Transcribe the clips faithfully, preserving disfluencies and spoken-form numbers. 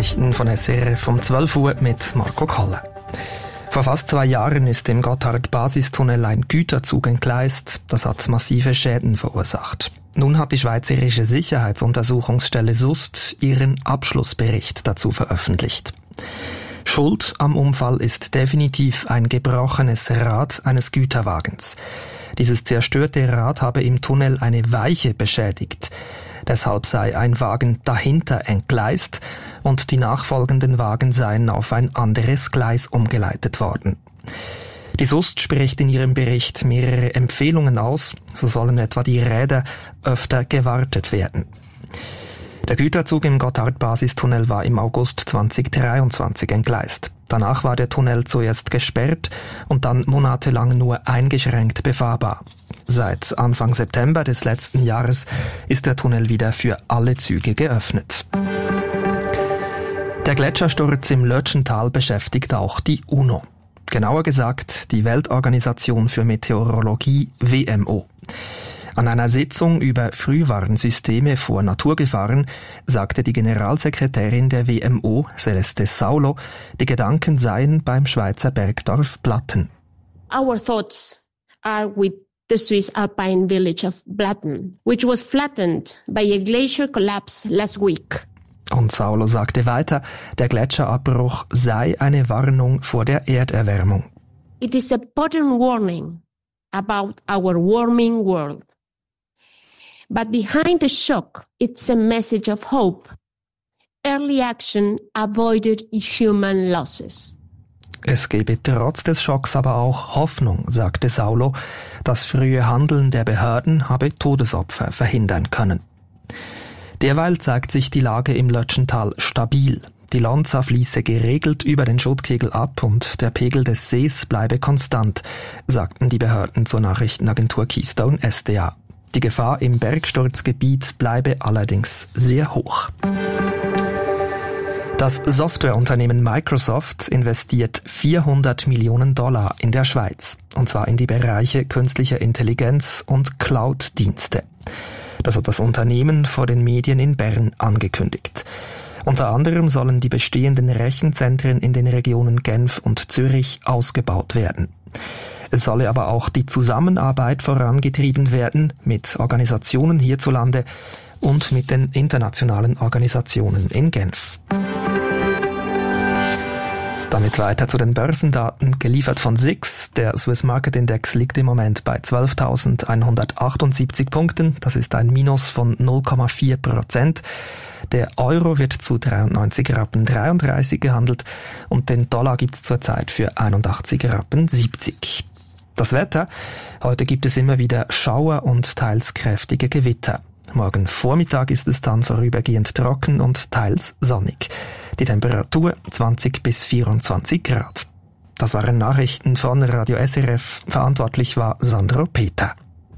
Nachrichten von S R F um zwölf Uhr mit Marco Koller. Vor fast zwei Jahren ist im Gotthard-Basistunnel ein Güterzug entgleist. Das hat massive Schäden verursacht. Nun hat die Schweizerische Sicherheitsuntersuchungsstelle S U S T ihren Abschlussbericht dazu veröffentlicht. Schuld am Unfall ist definitiv ein gebrochenes Rad eines Güterwagens. Dieses zerstörte Rad habe im Tunnel eine Weiche beschädigt. Deshalb sei ein Wagen dahinter entgleist und die nachfolgenden Wagen seien auf ein anderes Gleis umgeleitet worden. Die S U S T spricht in ihrem Bericht mehrere Empfehlungen aus, so sollen etwa die Räder öfter gewartet werden. Der Güterzug im Gotthard-Basistunnel war im August zweitausenddreiundzwanzig entgleist. Danach war der Tunnel zuerst gesperrt und dann monatelang nur eingeschränkt befahrbar. Seit Anfang September des letzten Jahres ist der Tunnel wieder für alle Züge geöffnet. Der Gletschersturz im Lötschental beschäftigt auch die UNO. Genauer gesagt die Weltorganisation für Meteorologie W M O. An einer Sitzung über Frühwarnsysteme vor Naturgefahren sagte die Generalsekretärin der W M O, Celeste Saulo, die Gedanken seien beim Schweizer Bergdorf Blatten. Our thoughts are with the Swiss alpine village of Blatten, which was flattened by a glacier collapse last week. Und Saulo sagte weiter, der Gletscherabbruch sei eine Warnung vor der Erderwärmung. It is a potent warning about our warming world. But behind the shock, it's a message of hope. Early action avoided human losses. Es gebe trotz des Schocks aber auch Hoffnung, sagte Saulo. Das frühe Handeln der Behörden habe Todesopfer verhindern können. Derweil zeigt sich die Lage im Lötschental stabil. Die Lonza fließe geregelt über den Schuttkegel ab und der Pegel des Sees bleibe konstant, sagten die Behörden zur Nachrichtenagentur Keystone S D A. Die Gefahr im Bergsturzgebiet bleibe allerdings sehr hoch. Das Softwareunternehmen Microsoft investiert vierhundert Millionen Dollar in der Schweiz, und zwar in die Bereiche künstlicher Intelligenz und Cloud-Dienste. Das hat das Unternehmen vor den Medien in Bern angekündigt. Unter anderem sollen die bestehenden Rechenzentren in den Regionen Genf und Zürich ausgebaut werden. Es solle aber auch die Zusammenarbeit vorangetrieben werden mit Organisationen hierzulande und mit den internationalen Organisationen in Genf. Damit weiter zu den Börsendaten, geliefert von S I X. Der Swiss Market Index liegt im Moment bei zwölftausendeinhundertachtundsiebzig Punkten. Das ist ein Minus von null Komma vier Prozent. Der Euro wird zu dreiundneunzig Rappen dreiunddreißig gehandelt und den Dollar gibt's zurzeit für einundachtzig Rappen siebzig. Das Wetter: Heute gibt es immer wieder Schauer und teils kräftige Gewitter. Morgen Vormittag ist es dann vorübergehend trocken und teils sonnig. Die Temperatur zwanzig bis vierundzwanzig Grad. Das waren Nachrichten von Radio S R F. Verantwortlich war Sandro Peter.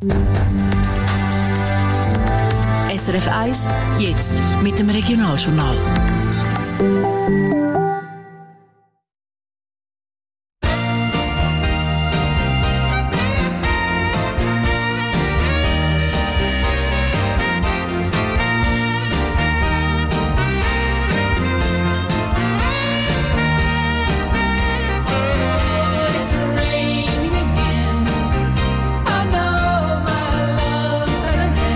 S R F eins, jetzt mit dem Regionaljournal.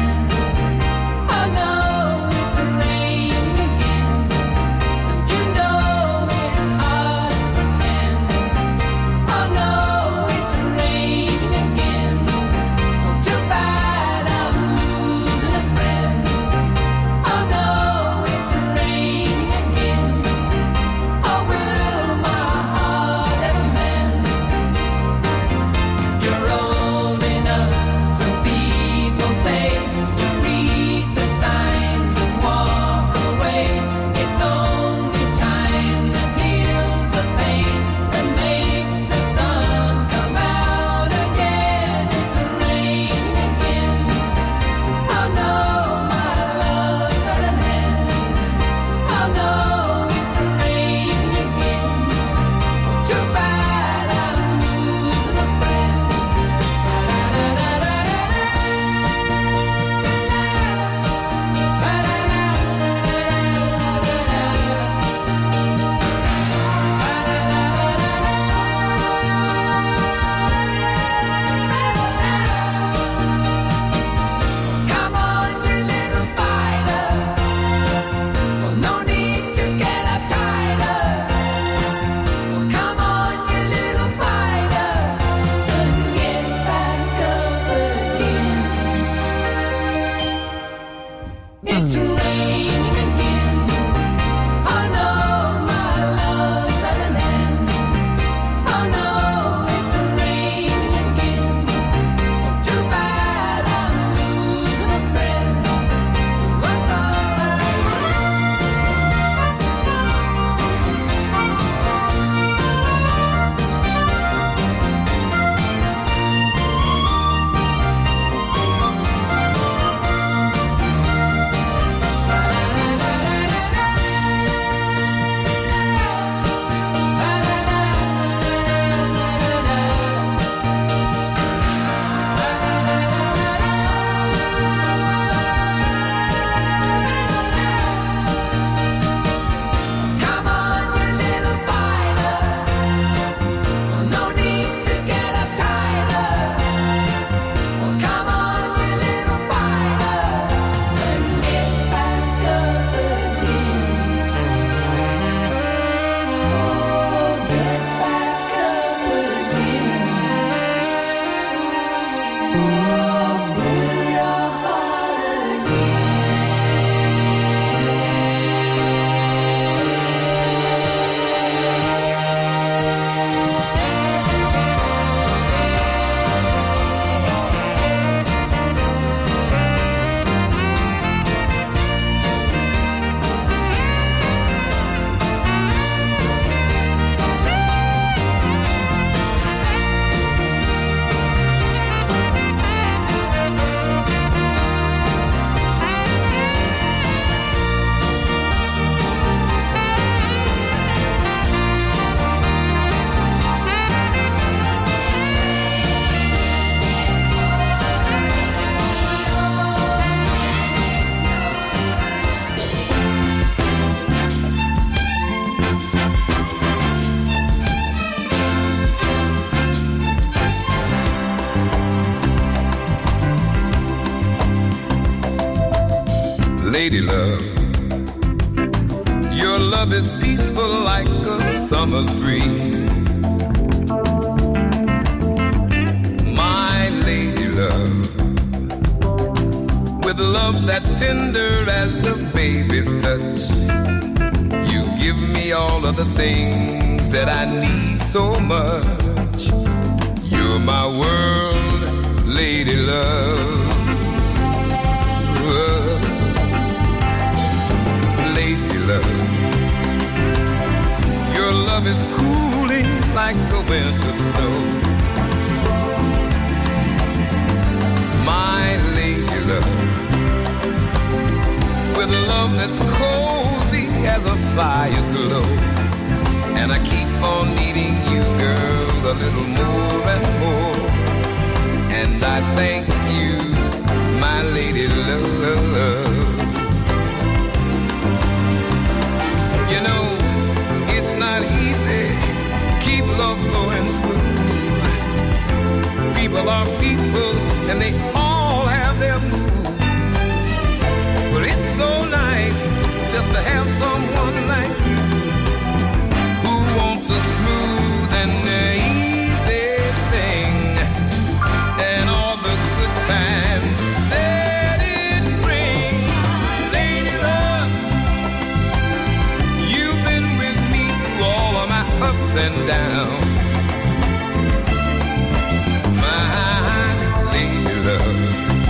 You know Lady love, your love is peaceful like a summer's breeze. My lady love, with love that's tender as a baby's touch, you give me all of the things that I need so much. You're my world, lady love. Love. Your love is cooling like the winter snow. My lady love, with love that's cozy as a fire's glow. And I keep on needing you, girl, a little more and more. And I thank you, my lady love. You know, it's not easy, keep love going smooth. People are people, and they all have their moods. But it's so nice just to have someone like you, who wants a smooth and easy thing, and all the good times that it brings. Lady love, ups and downs. My lady love,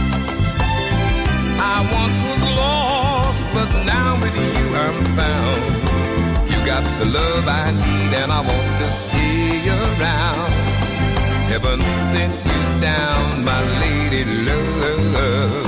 I once was lost, but now with you I'm found. You got the love I need, and I want to stay around. Heaven sent you down, my lady love.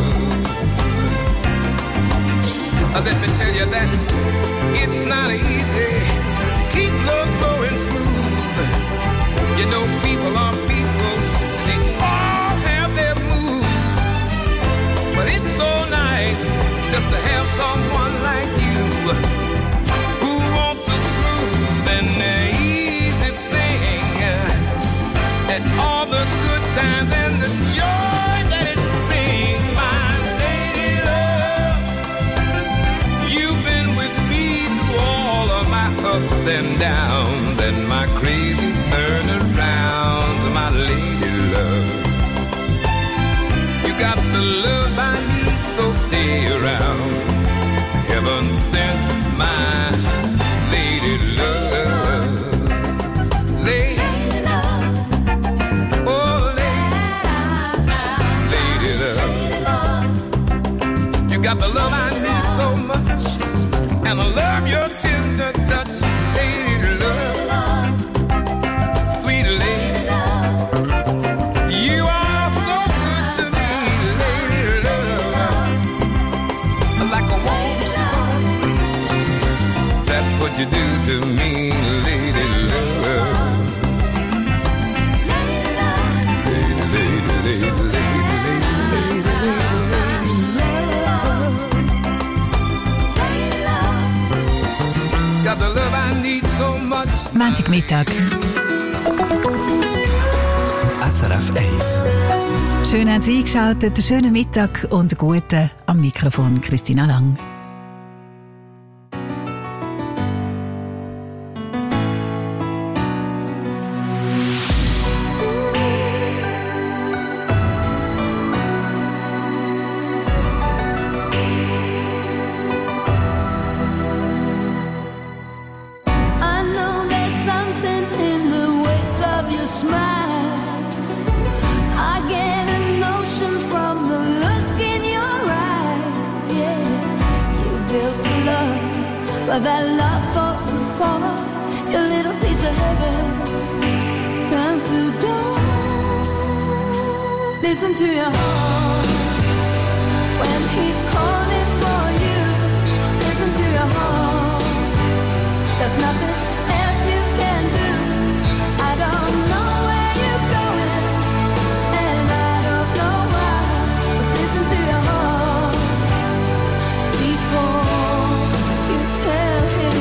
Uh, let me tell you that it's not easy. Keep love going smooth. You know, people are people, they all have their moods. But it's so nice just to have someone like you, who wants a smooth and easy thing, and all the good times and the joy that it brings. My lady love, you've been with me through all of my ups and downs and my crazy turnarounds. My lady love, you got the love I need, so stay around. Heaven sent my lady love. Lady love, oh lady, lady love, you got the love I need so much, and I love your tender touch. Lady love, sweet lady love, you are so good to me. Lady love, like a warm sun, that's what you do to me. Lady love, lady, lady, lady, lady, lady, lady. Got the love I need so much. Montagmittag. S R F eins. Schön haben Sie eingeschaltet. Schönen Mittag und guten am Mikrofon Christina Lang. but that love falls apart. Your little piece of heaven turns to dawn. Listen to your heart when he's calling for you. Listen to your heart. There's nothing else you can do. I don't know where you're going, and I don't know why, but listen to your heart before you tell him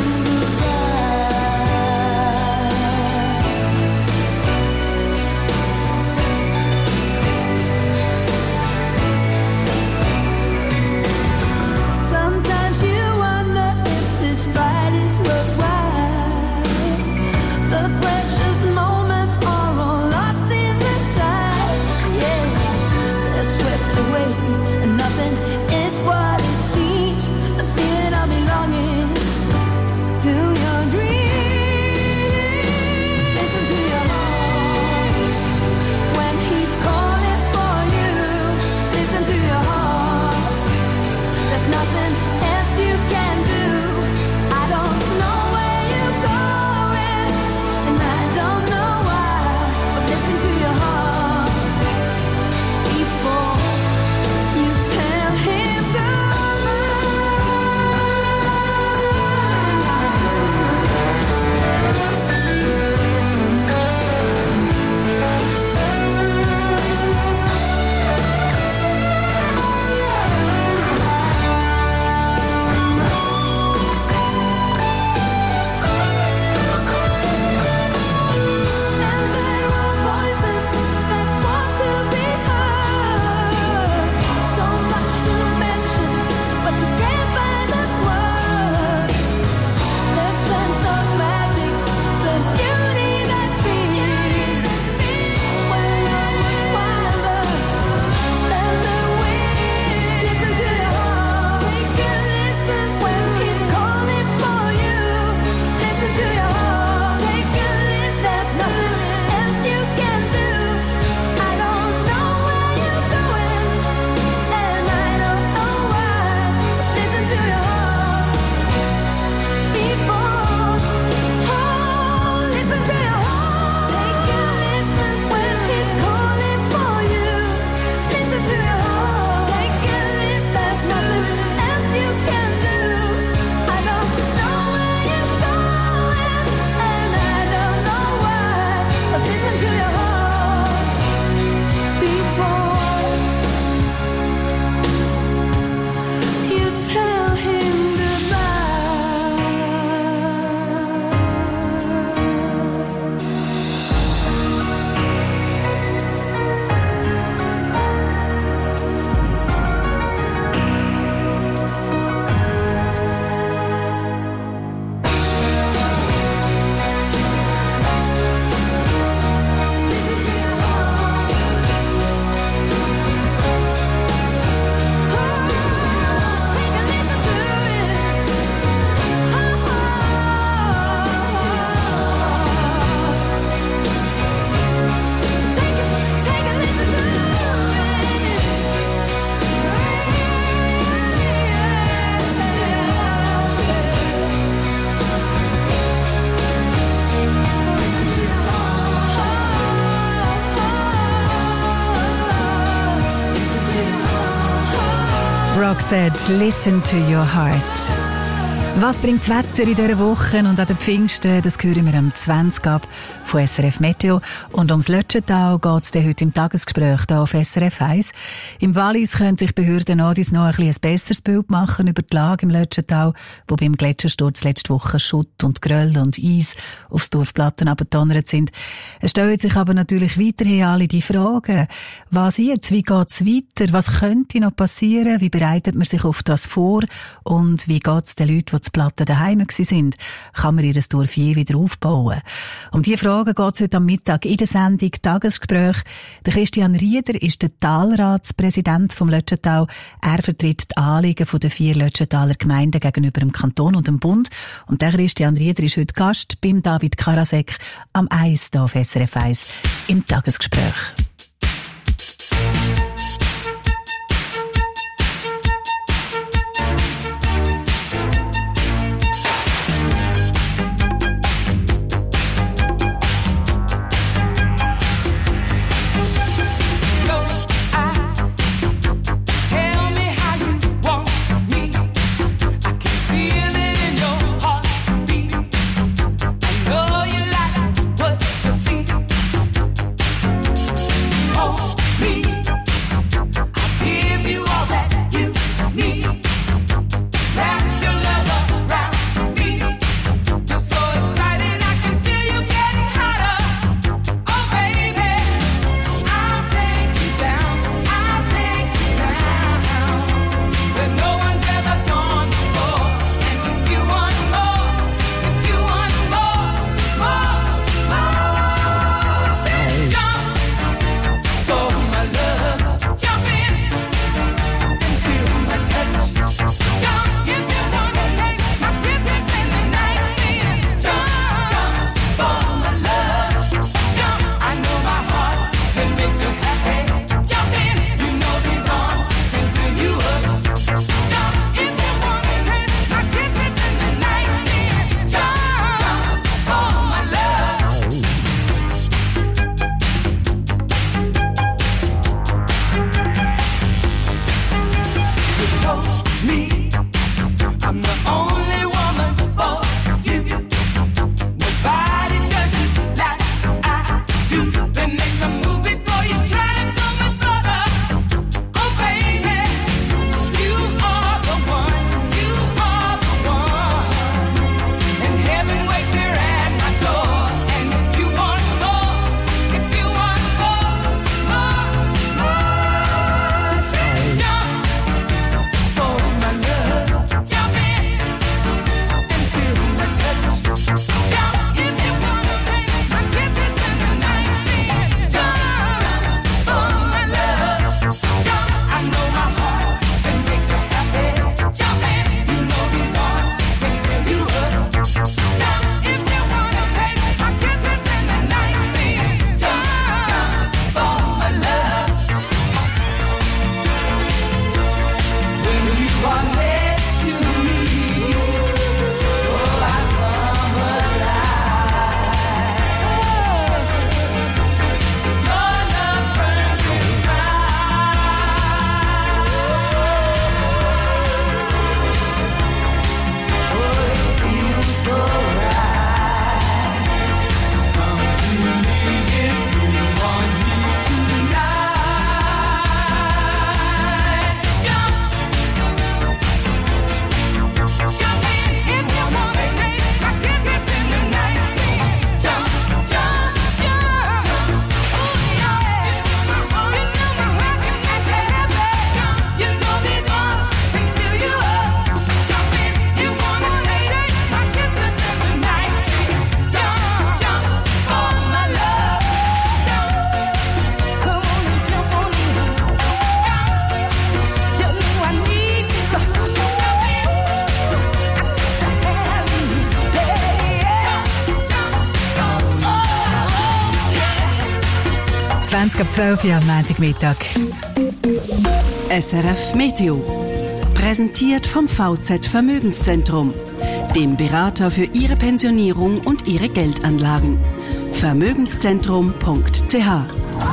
goodbye. Sometimes you wonder if this fight is worthwhile. The precious moments are all lost in the tide. Yeah, they're swept away, and nothing is what it seems. The feeling of belonging to your dreams. Listen to your heart when he's calling for you. Listen to your heart. There's nothing else you can do. I don't know where you're going, and I don't know why, but listen to your heart before you tell him And there are voices that want to be heard. So much to mention, but you can't find the words. The scent of magic, the beauty that's been. When love was wilder than the wind. Listen to your heart. Take a listen when he's calling for you. Listen to your heart. Take a listen. There's nothing else you can do. I don't know where you're going, and I don't know why. Listen to your heart before. Oh, listen to your heart. Take a listen when he's calling for you. Listen to your heart. Take a listen. There's nothing else you can do. I don't know where you're going, and I don't know why, but listen to your heart before you tell him goodbye. Listen to your heart. Oh, take a listen to it. Oh, take a take a listen to it. Roxette, listen to your heart. Was bringt das Wetter in dieser Woche und an den Pfingsten? Das hören wir am zwanzig ab von S R F Meteo. Und ums Lötschental geht es heute im Tagesgespräch hier auf S R F eins. Im Wallis können sich Behörden noch ein, noch ein, ein besseres Bild machen über die Lage im Lötschental, wo beim Gletschersturz letzte Woche Schutt und Geröll und Eis aufs Dorfplatten abgedonnert sind. Es stellen sich aber natürlich weiterhin alle die Fragen. Was jetzt? Wie geht es weiter? Was könnte noch passieren? Wie bereitet man sich auf das vor? Und wie geht es den Leuten, die die Platten daheim waren? Kann man ihr Dorf je wieder aufbauen? Um diese Fragen geht es heute am Mittag in der Sendung Tagesgespräch. Der Christian Rieder ist der Talratspräsident vom Lötschental. Er vertritt die Anliegen der vier Lötschentaler Gemeinden gegenüber dem Kanton und dem Bund. Und der Christian Rieder ist heute Gast beim David Karasek am Eis hier auf S R F eins im Tagesgespräch. ab zwölf Uhr am Montagmittag. S R F Meteo. Präsentiert vom V Z Vermögenszentrum, dem Berater für Ihre Pensionierung und Ihre Geldanlagen. Vermögenszentrum punkt c h.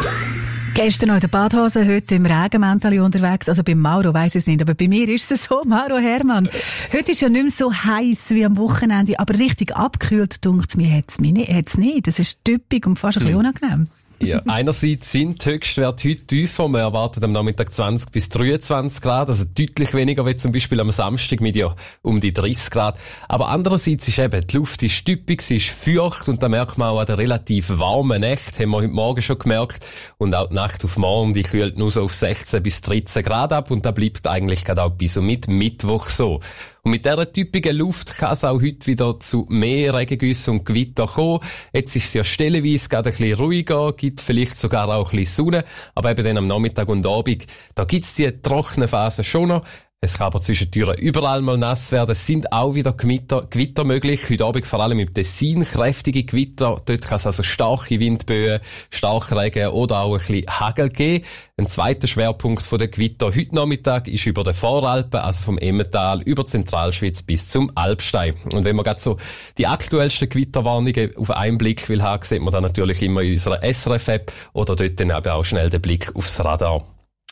Gestern noch in der Badhose, heute im Regenmäntel unterwegs. Also bei Mauro weiss ich es nicht, aber bei mir ist es so. Mauro Hermann, heute ist ja nicht mehr so heiß wie am Wochenende, aber richtig abgekühlt, dunkt es mir, hat es nicht. Es ist typisch und fast ein bisschen unangenehm. Ja, einerseits sind die Höchstwerte heute tiefer. Man erwartet am Nachmittag zwanzig bis dreiundzwanzig Grad, also deutlich weniger wie zum Beispiel am Samstag mit ja um die dreißig Grad. Aber andererseits ist eben, die Luft ist typisch, sie ist feucht und da merkt man auch an der relativ warmen Nacht, haben wir heute Morgen schon gemerkt. Und auch die Nacht auf morgen, die kühlt nur so auf sechzehn bis dreizehn Grad ab und da bleibt eigentlich gerade auch bis und mit Mittwoch so. Und mit dieser typischen Luft kann es auch heute wieder zu mehr Regengüssen und Gewitter kommen. Jetzt ist es ja stellenweise gerade ein bisschen ruhiger, gibt vielleicht sogar auch ein bisschen Sonne, aber eben dann am Nachmittag und Abend, da gibt es die trockene Phase schon noch. Es kann aber zwischendurch überall mal nass werden. Es sind auch wieder Gewitter, Gewitter möglich. Heute Abend vor allem im Tessin kräftige Gewitter. Dort kann es also starke Windböen, Starkregen oder auch ein bisschen Hagel geben. Ein zweiter Schwerpunkt der Gewitter heute Nachmittag ist über den Voralpen, also vom Emmental über Zentralschweiz bis zum Alpstein. Und wenn man gerade so die aktuellsten Gewitterwarnungen auf einen Blick will haben, sieht man dann natürlich immer in unserer S R F-App oder dort dann eben auch schnell den Blick aufs Radar.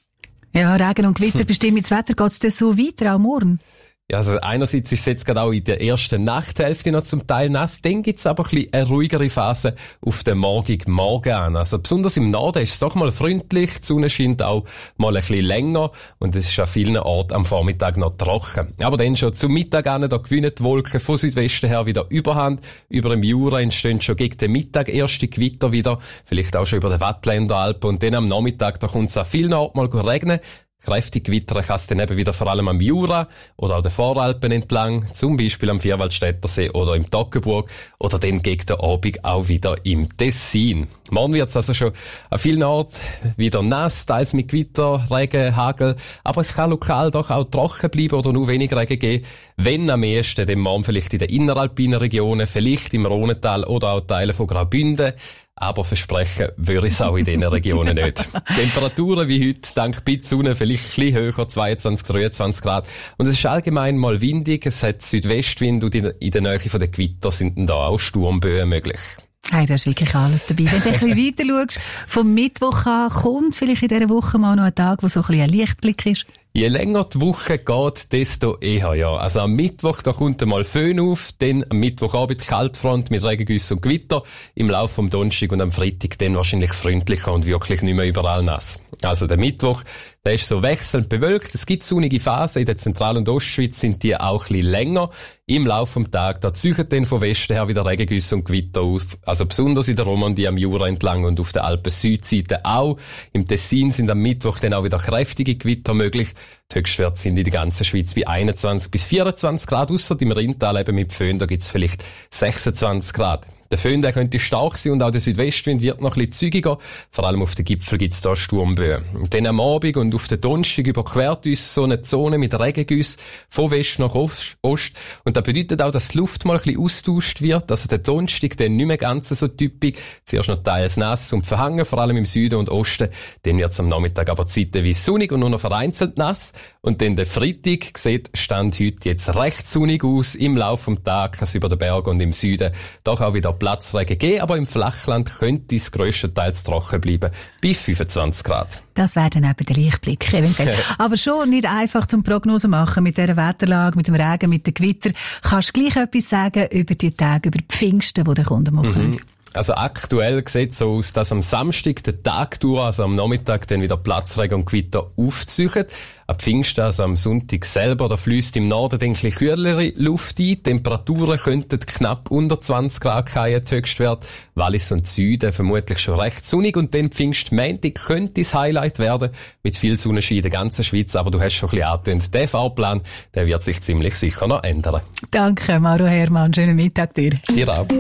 Ja, Regen und Gewitter bestimmen das Wetter. Geht es so weiter, auch morgen? Ja, also einerseits ist es jetzt gerade auch in der ersten Nachthälfte noch zum Teil nass, dann gibt's aber ein bisschen eine ruhigere Phase auf den morgigen Morgen an. Also besonders im Norden ist es doch mal freundlich, die Sonne scheint auch mal ein bisschen länger und es ist an vielen Orten am Vormittag noch trocken. Aber dann schon zum Mittag an, da gewinnen die Wolken von Südwesten her wieder Überhand. Über dem Jura entstehen schon gegen den Mittag erste Gewitter wieder, vielleicht auch schon über den Wattländer Alpen und dann am Nachmittag, da kommt es an vielen Orten mal regnen. Kräftig gewittern kann es dann eben wieder vor allem am Jura oder auch den Voralpen entlang, zum Beispiel am Vierwaldstättersee oder im Toggenburg oder dann gegen den Abend auch wieder im Tessin. Morgen wird es also schon an vielen Orten wieder nass, teils mit Gewitter, Regen, Hagel, aber es kann lokal doch auch trocken bleiben oder nur wenig Regen geben, wenn am ehesten dann morgen vielleicht in den inneralpinen Regionen, vielleicht im Rhonental oder auch Teilen von Graubünden. Aber versprechen würde ich es auch in diesen Regionen nicht. Temperaturen wie heute, dank Bittsonne, vielleicht ein bisschen höher, zweiundzwanzig, dreiundzwanzig Grad. Und es ist allgemein mal windig, es hat Südwestwind und in der Nähe der Gewitter sind dann da auch Sturmböen möglich. Hey, da ist wirklich alles dabei. Wenn du ein bisschen weiter schaust, vom Mittwoch an, kommt vielleicht in dieser Woche mal noch ein Tag, wo so ein bisschen ein Lichtblick ist? Je länger die Woche geht, desto eher, ja. Also am Mittwoch, da kommt einmal Föhn auf, dann am Mittwochabend Kaltfront mit Regengüssen und Gewitter, im Laufe vom Donnerstag und am Freitag dann wahrscheinlich freundlicher und wirklich nicht mehr überall nass. Also der Mittwoch, der ist so wechselnd bewölkt, es gibt sonnige Phasen, in der Zentral- und Ostschweiz sind die auch ein bisschen länger. Im Laufe vom Tag, da ziehen dann von Westen her wieder Regengüsse und Gewitter auf, also besonders in der Romandie am Jura entlang und auf der Alpen-Südseite auch. Im Tessin sind am Mittwoch dann auch wieder kräftige Gewitter möglich. Die Höchstwerte sind in der ganzen Schweiz bei einundzwanzig bis vierundzwanzig Grad, ausser im Rheintal eben mit Föhn, da gibt's vielleicht sechsundzwanzig Grad. Der Föhn, der könnte stark sein und auch der Südwestwind wird noch ein bisschen zügiger. Vor allem auf den Gipfeln gibt's da Sturmböen. Und dann am Abend und auf den Donnerstag überquert uns so eine Zone mit Regengüssen von West nach Ost. Und das bedeutet auch, dass die Luft mal ein bisschen austauscht wird. Also der Donnerstag dann nicht mehr ganz so typisch. Zuerst noch teils nass und verhangen, vor allem im Süden und Osten. Dann wird's am Nachmittag aber zeitweise sonnig und nur noch vereinzelt nass. Und dann der Freitag sieht Stand heute jetzt recht sonnig aus. Im Laufe des Tages kann es über den Berg und im Süden doch auch wieder Platzregen geben, aber im Flachland könnte es grösstenteils trocken bleiben, bei fünfundzwanzig Grad. Das wäre dann eben der Lichtblick eventuell. Aber schon nicht einfach zum Prognosen machen mit dieser Wetterlage, mit dem Regen, mit dem Gewitter. Kannst du gleich etwas sagen über die Tage, über die Pfingsten, die der Kunde machen? Mhm. Also aktuell sieht es so aus, dass am Samstag der Tag durch, also am Nachmittag, dann wieder Platzregen und Gewitter aufziehen. Am Pfingsten, also am Sonntag selber, da fließt im Norden ein bisschen kühlere Luft ein. Die Temperaturen könnten knapp unter zwanzig Grad fallen, die Höchstwert. Wallis und Süden vermutlich schon recht sonnig. Und dann Pfingstmontag könnte das Highlight werden, mit viel Sonnenschein in der ganzen Schweiz. Aber du hast schon ein bisschen angetönt, der Fahrplan, der wird sich ziemlich sicher noch ändern. Danke, Mauro Hermann. Schönen Mittag dir. Dir auch.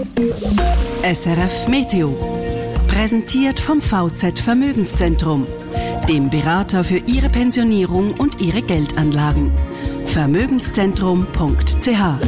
S R F Meteo. Präsentiert vom V Z Vermögenszentrum, dem Berater für Ihre Pensionierung und Ihre Geldanlagen. Vermögenszentrum punkt c h.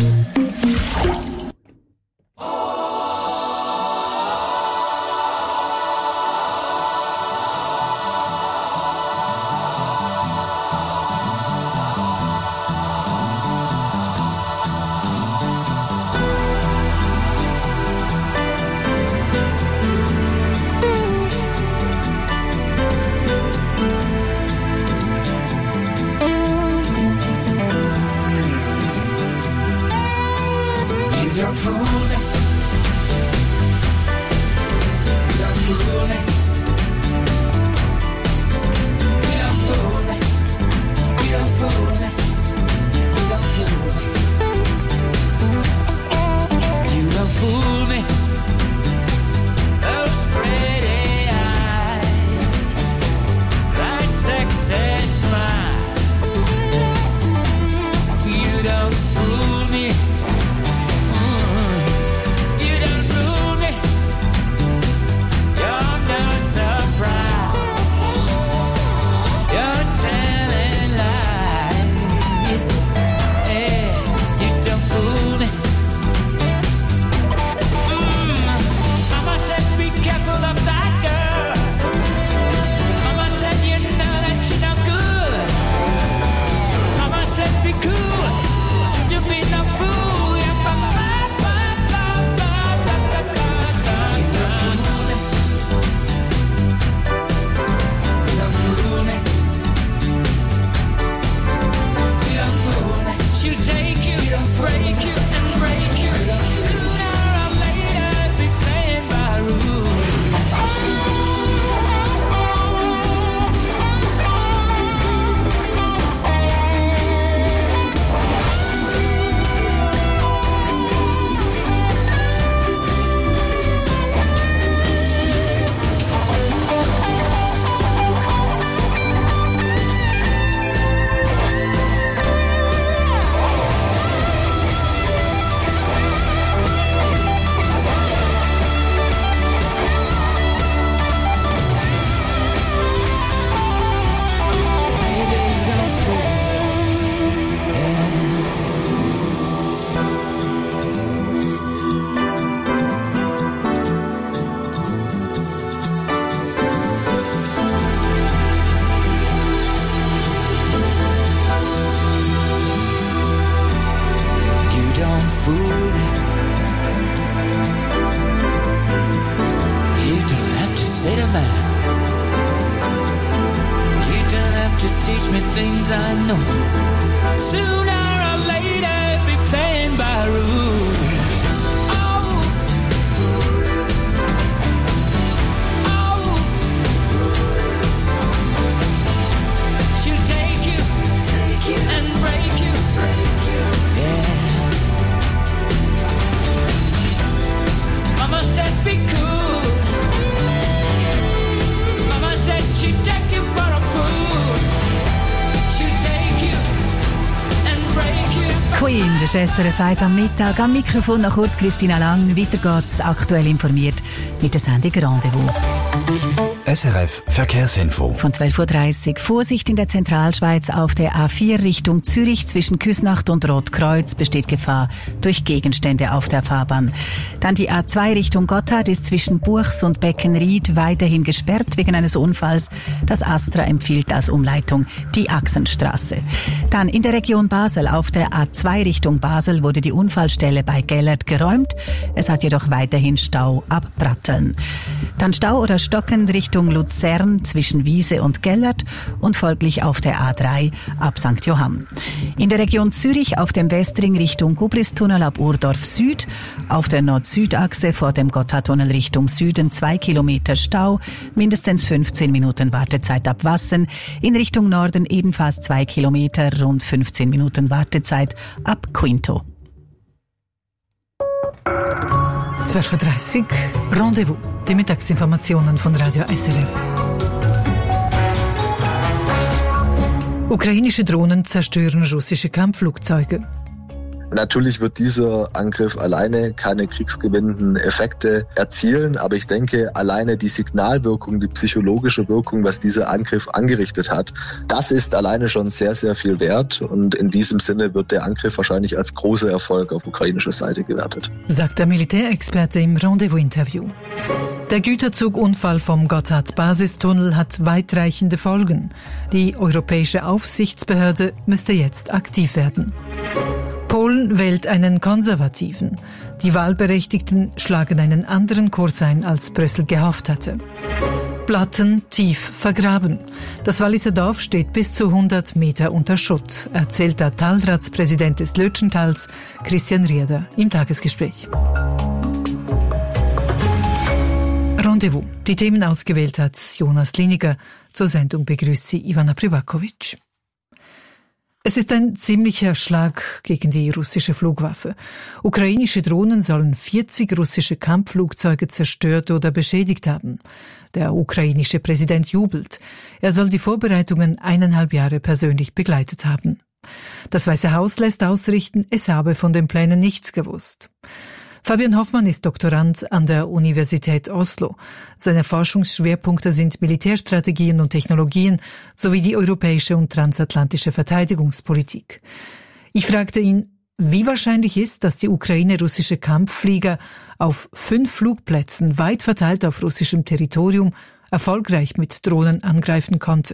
to teach me things I know. Sooner or later, be playing by rules. Oh, oh, she'll take you, take you and break you, break you. Yeah. Mama said be cool. Mama said she'd take you for a fool. She'll take you and break you. Queen, das ist S R F eins am Mittag. Am Mikrofon noch kurz Christina Lang. Weiter geht's aktuell informiert mit der Sendung Rendezvous. S R F Verkehrsinfo. Von zwölf Uhr dreißig. Vorsicht in der Zentralschweiz auf der A vier Richtung Zürich. Zwischen Küsnacht und Rotkreuz besteht Gefahr durch Gegenstände auf der Fahrbahn. Dann die A zwei Richtung Gotthard ist zwischen Buchs und Beckenried weiterhin gesperrt wegen eines Unfalls. Das Astra empfiehlt als Umleitung die Achsenstraße. Dann in der Region Basel auf der A zwei Richtung Basel wurde die Unfallstelle bei Gellert geräumt. Es hat jedoch weiterhin Stau ab Bratteln. Dann Stau oder Stocken Richtung Luzern zwischen Wiese und Gellert und folglich auf der A drei ab Sankt Johann. In der Region Zürich auf dem Westring Richtung Gubristunnel ab Urdorf Süd, auf der Nord-Süd-Achse vor dem Gotthardtunnel Richtung Süden zwei Kilometer Stau, mindestens fünfzehn Minuten Wartezeit ab Wassen, in Richtung Norden ebenfalls zwei Kilometer, rund fünfzehn Minuten Wartezeit ab Quinto. zwölf Uhr dreißig, Rendezvous, die Mittagsinformationen von Radio S R F. Ukrainische Drohnen zerstören russische Kampfflugzeuge. Natürlich wird dieser Angriff alleine keine kriegsgewinnenden Effekte erzielen, aber ich denke, alleine die Signalwirkung, die psychologische Wirkung, was dieser Angriff angerichtet hat, das ist alleine schon sehr, sehr viel wert und in diesem Sinne wird der Angriff wahrscheinlich als großer Erfolg auf ukrainischer Seite gewertet. Sagt der Militärexperte im Rendezvous-Interview. Der Güterzugunfall vom Gotthard-Basistunnel hat weitreichende Folgen. Die europäische Aufsichtsbehörde müsste jetzt aktiv werden. Polen wählt einen Konservativen. Die Wahlberechtigten schlagen einen anderen Kurs ein, als Brüssel gehofft hatte. Platten tief vergraben. Das Walliser Dorf steht bis zu hundert Meter unter Schutt, erzählt der Talratspräsident des Lötschentals, Christian Rieder, im Tagesgespräch. Rendezvous. Die Themen ausgewählt hat Jonas Liniger. Zur Sendung begrüßt sie Ivana Privakovic. Es ist ein ziemlicher Schlag gegen die russische Flugwaffe. Ukrainische Drohnen sollen vierzig russische Kampfflugzeuge zerstört oder beschädigt haben. Der ukrainische Präsident jubelt. Er soll die Vorbereitungen eineinhalb Jahre persönlich begleitet haben. Das Weiße Haus lässt ausrichten, es habe von den Plänen nichts gewusst. Fabian Hoffmann ist Doktorand an der Universität Oslo. Seine Forschungsschwerpunkte sind Militärstrategien und Technologien sowie die europäische und transatlantische Verteidigungspolitik. Ich fragte ihn, wie wahrscheinlich ist, dass die Ukraine russische Kampfflieger auf fünf Flugplätzen weit verteilt auf russischem Territorium erfolgreich mit Drohnen angreifen konnte.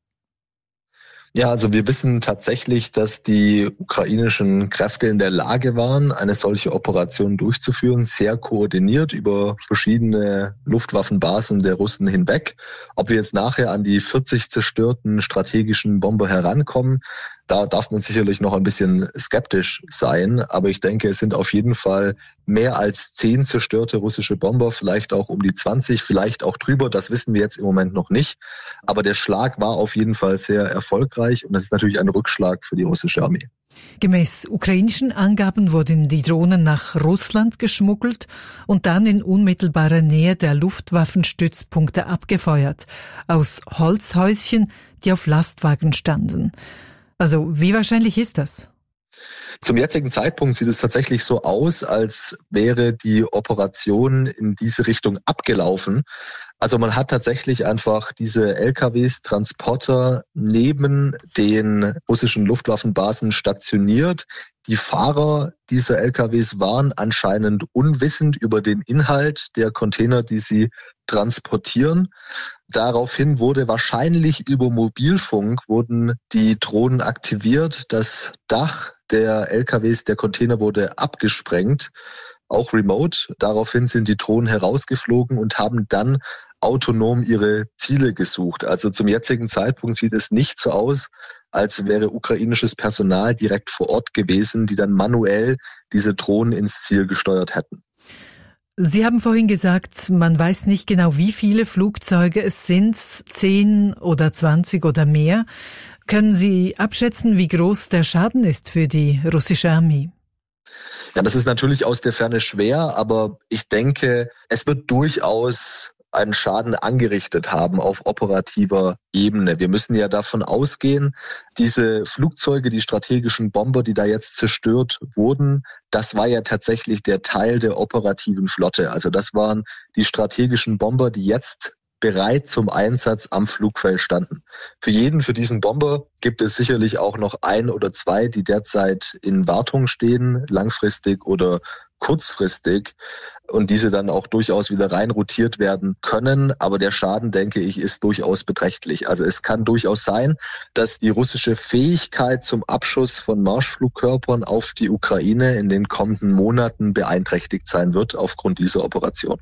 Ja, also wir wissen tatsächlich, dass die ukrainischen Kräfte in der Lage waren, eine solche Operation durchzuführen, sehr koordiniert über verschiedene Luftwaffenbasen der Russen hinweg. Ob wir jetzt nachher an die vierzig zerstörten strategischen Bomber herankommen, da darf man sicherlich noch ein bisschen skeptisch sein. Aber ich denke, es sind auf jeden Fall mehr als zehn zerstörte russische Bomber, vielleicht auch um die zwanzig, vielleicht auch drüber. Das wissen wir jetzt im Moment noch nicht. Aber der Schlag war auf jeden Fall sehr erfolgreich und das ist natürlich ein Rückschlag für die russische Armee. Gemäß ukrainischen Angaben wurden die Drohnen nach Russland geschmuggelt und dann in unmittelbarer Nähe der Luftwaffenstützpunkte abgefeuert, aus Holzhäuschen, die auf Lastwagen standen. Also, wie wahrscheinlich ist das? Zum jetzigen Zeitpunkt sieht es tatsächlich so aus, als wäre die Operation in diese Richtung abgelaufen. Also man hat tatsächlich einfach diese L K Ws, Transporter neben den russischen Luftwaffenbasen stationiert. Die Fahrer dieser L K Ws waren anscheinend unwissend über den Inhalt der Container, die sie transportieren. Daraufhin wurde wahrscheinlich über Mobilfunk wurden die Drohnen aktiviert. Das Dach der L K Ws, der Container wurde abgesprengt. auch remote. Daraufhin sind die Drohnen herausgeflogen und haben dann autonom ihre Ziele gesucht. Also zum jetzigen Zeitpunkt sieht es nicht so aus, als wäre ukrainisches Personal direkt vor Ort gewesen, die dann manuell diese Drohnen ins Ziel gesteuert hätten. Sie haben vorhin gesagt, man weiß nicht genau, wie viele Flugzeuge es sind, zehn oder zwanzig oder mehr. Können Sie abschätzen, wie groß der Schaden ist für die russische Armee? Ja, das ist natürlich aus der Ferne schwer, aber ich denke, es wird durchaus einen Schaden angerichtet haben auf operativer Ebene. Wir müssen ja davon ausgehen, diese Flugzeuge, die strategischen Bomber, die da jetzt zerstört wurden, das war ja tatsächlich der Teil der operativen Flotte. Also das waren die strategischen Bomber, die jetzt bereit zum Einsatz am Flugfeld standen. Für jeden, für diesen Bomber gibt es sicherlich auch noch ein oder zwei, die derzeit in Wartung stehen, langfristig oder kurzfristig, und diese dann auch durchaus wieder reinrotiert werden können. Aber der Schaden, denke ich, ist durchaus beträchtlich. Also es kann durchaus sein, dass die russische Fähigkeit zum Abschuss von Marschflugkörpern auf die Ukraine in den kommenden Monaten beeinträchtigt sein wird aufgrund dieser Operation.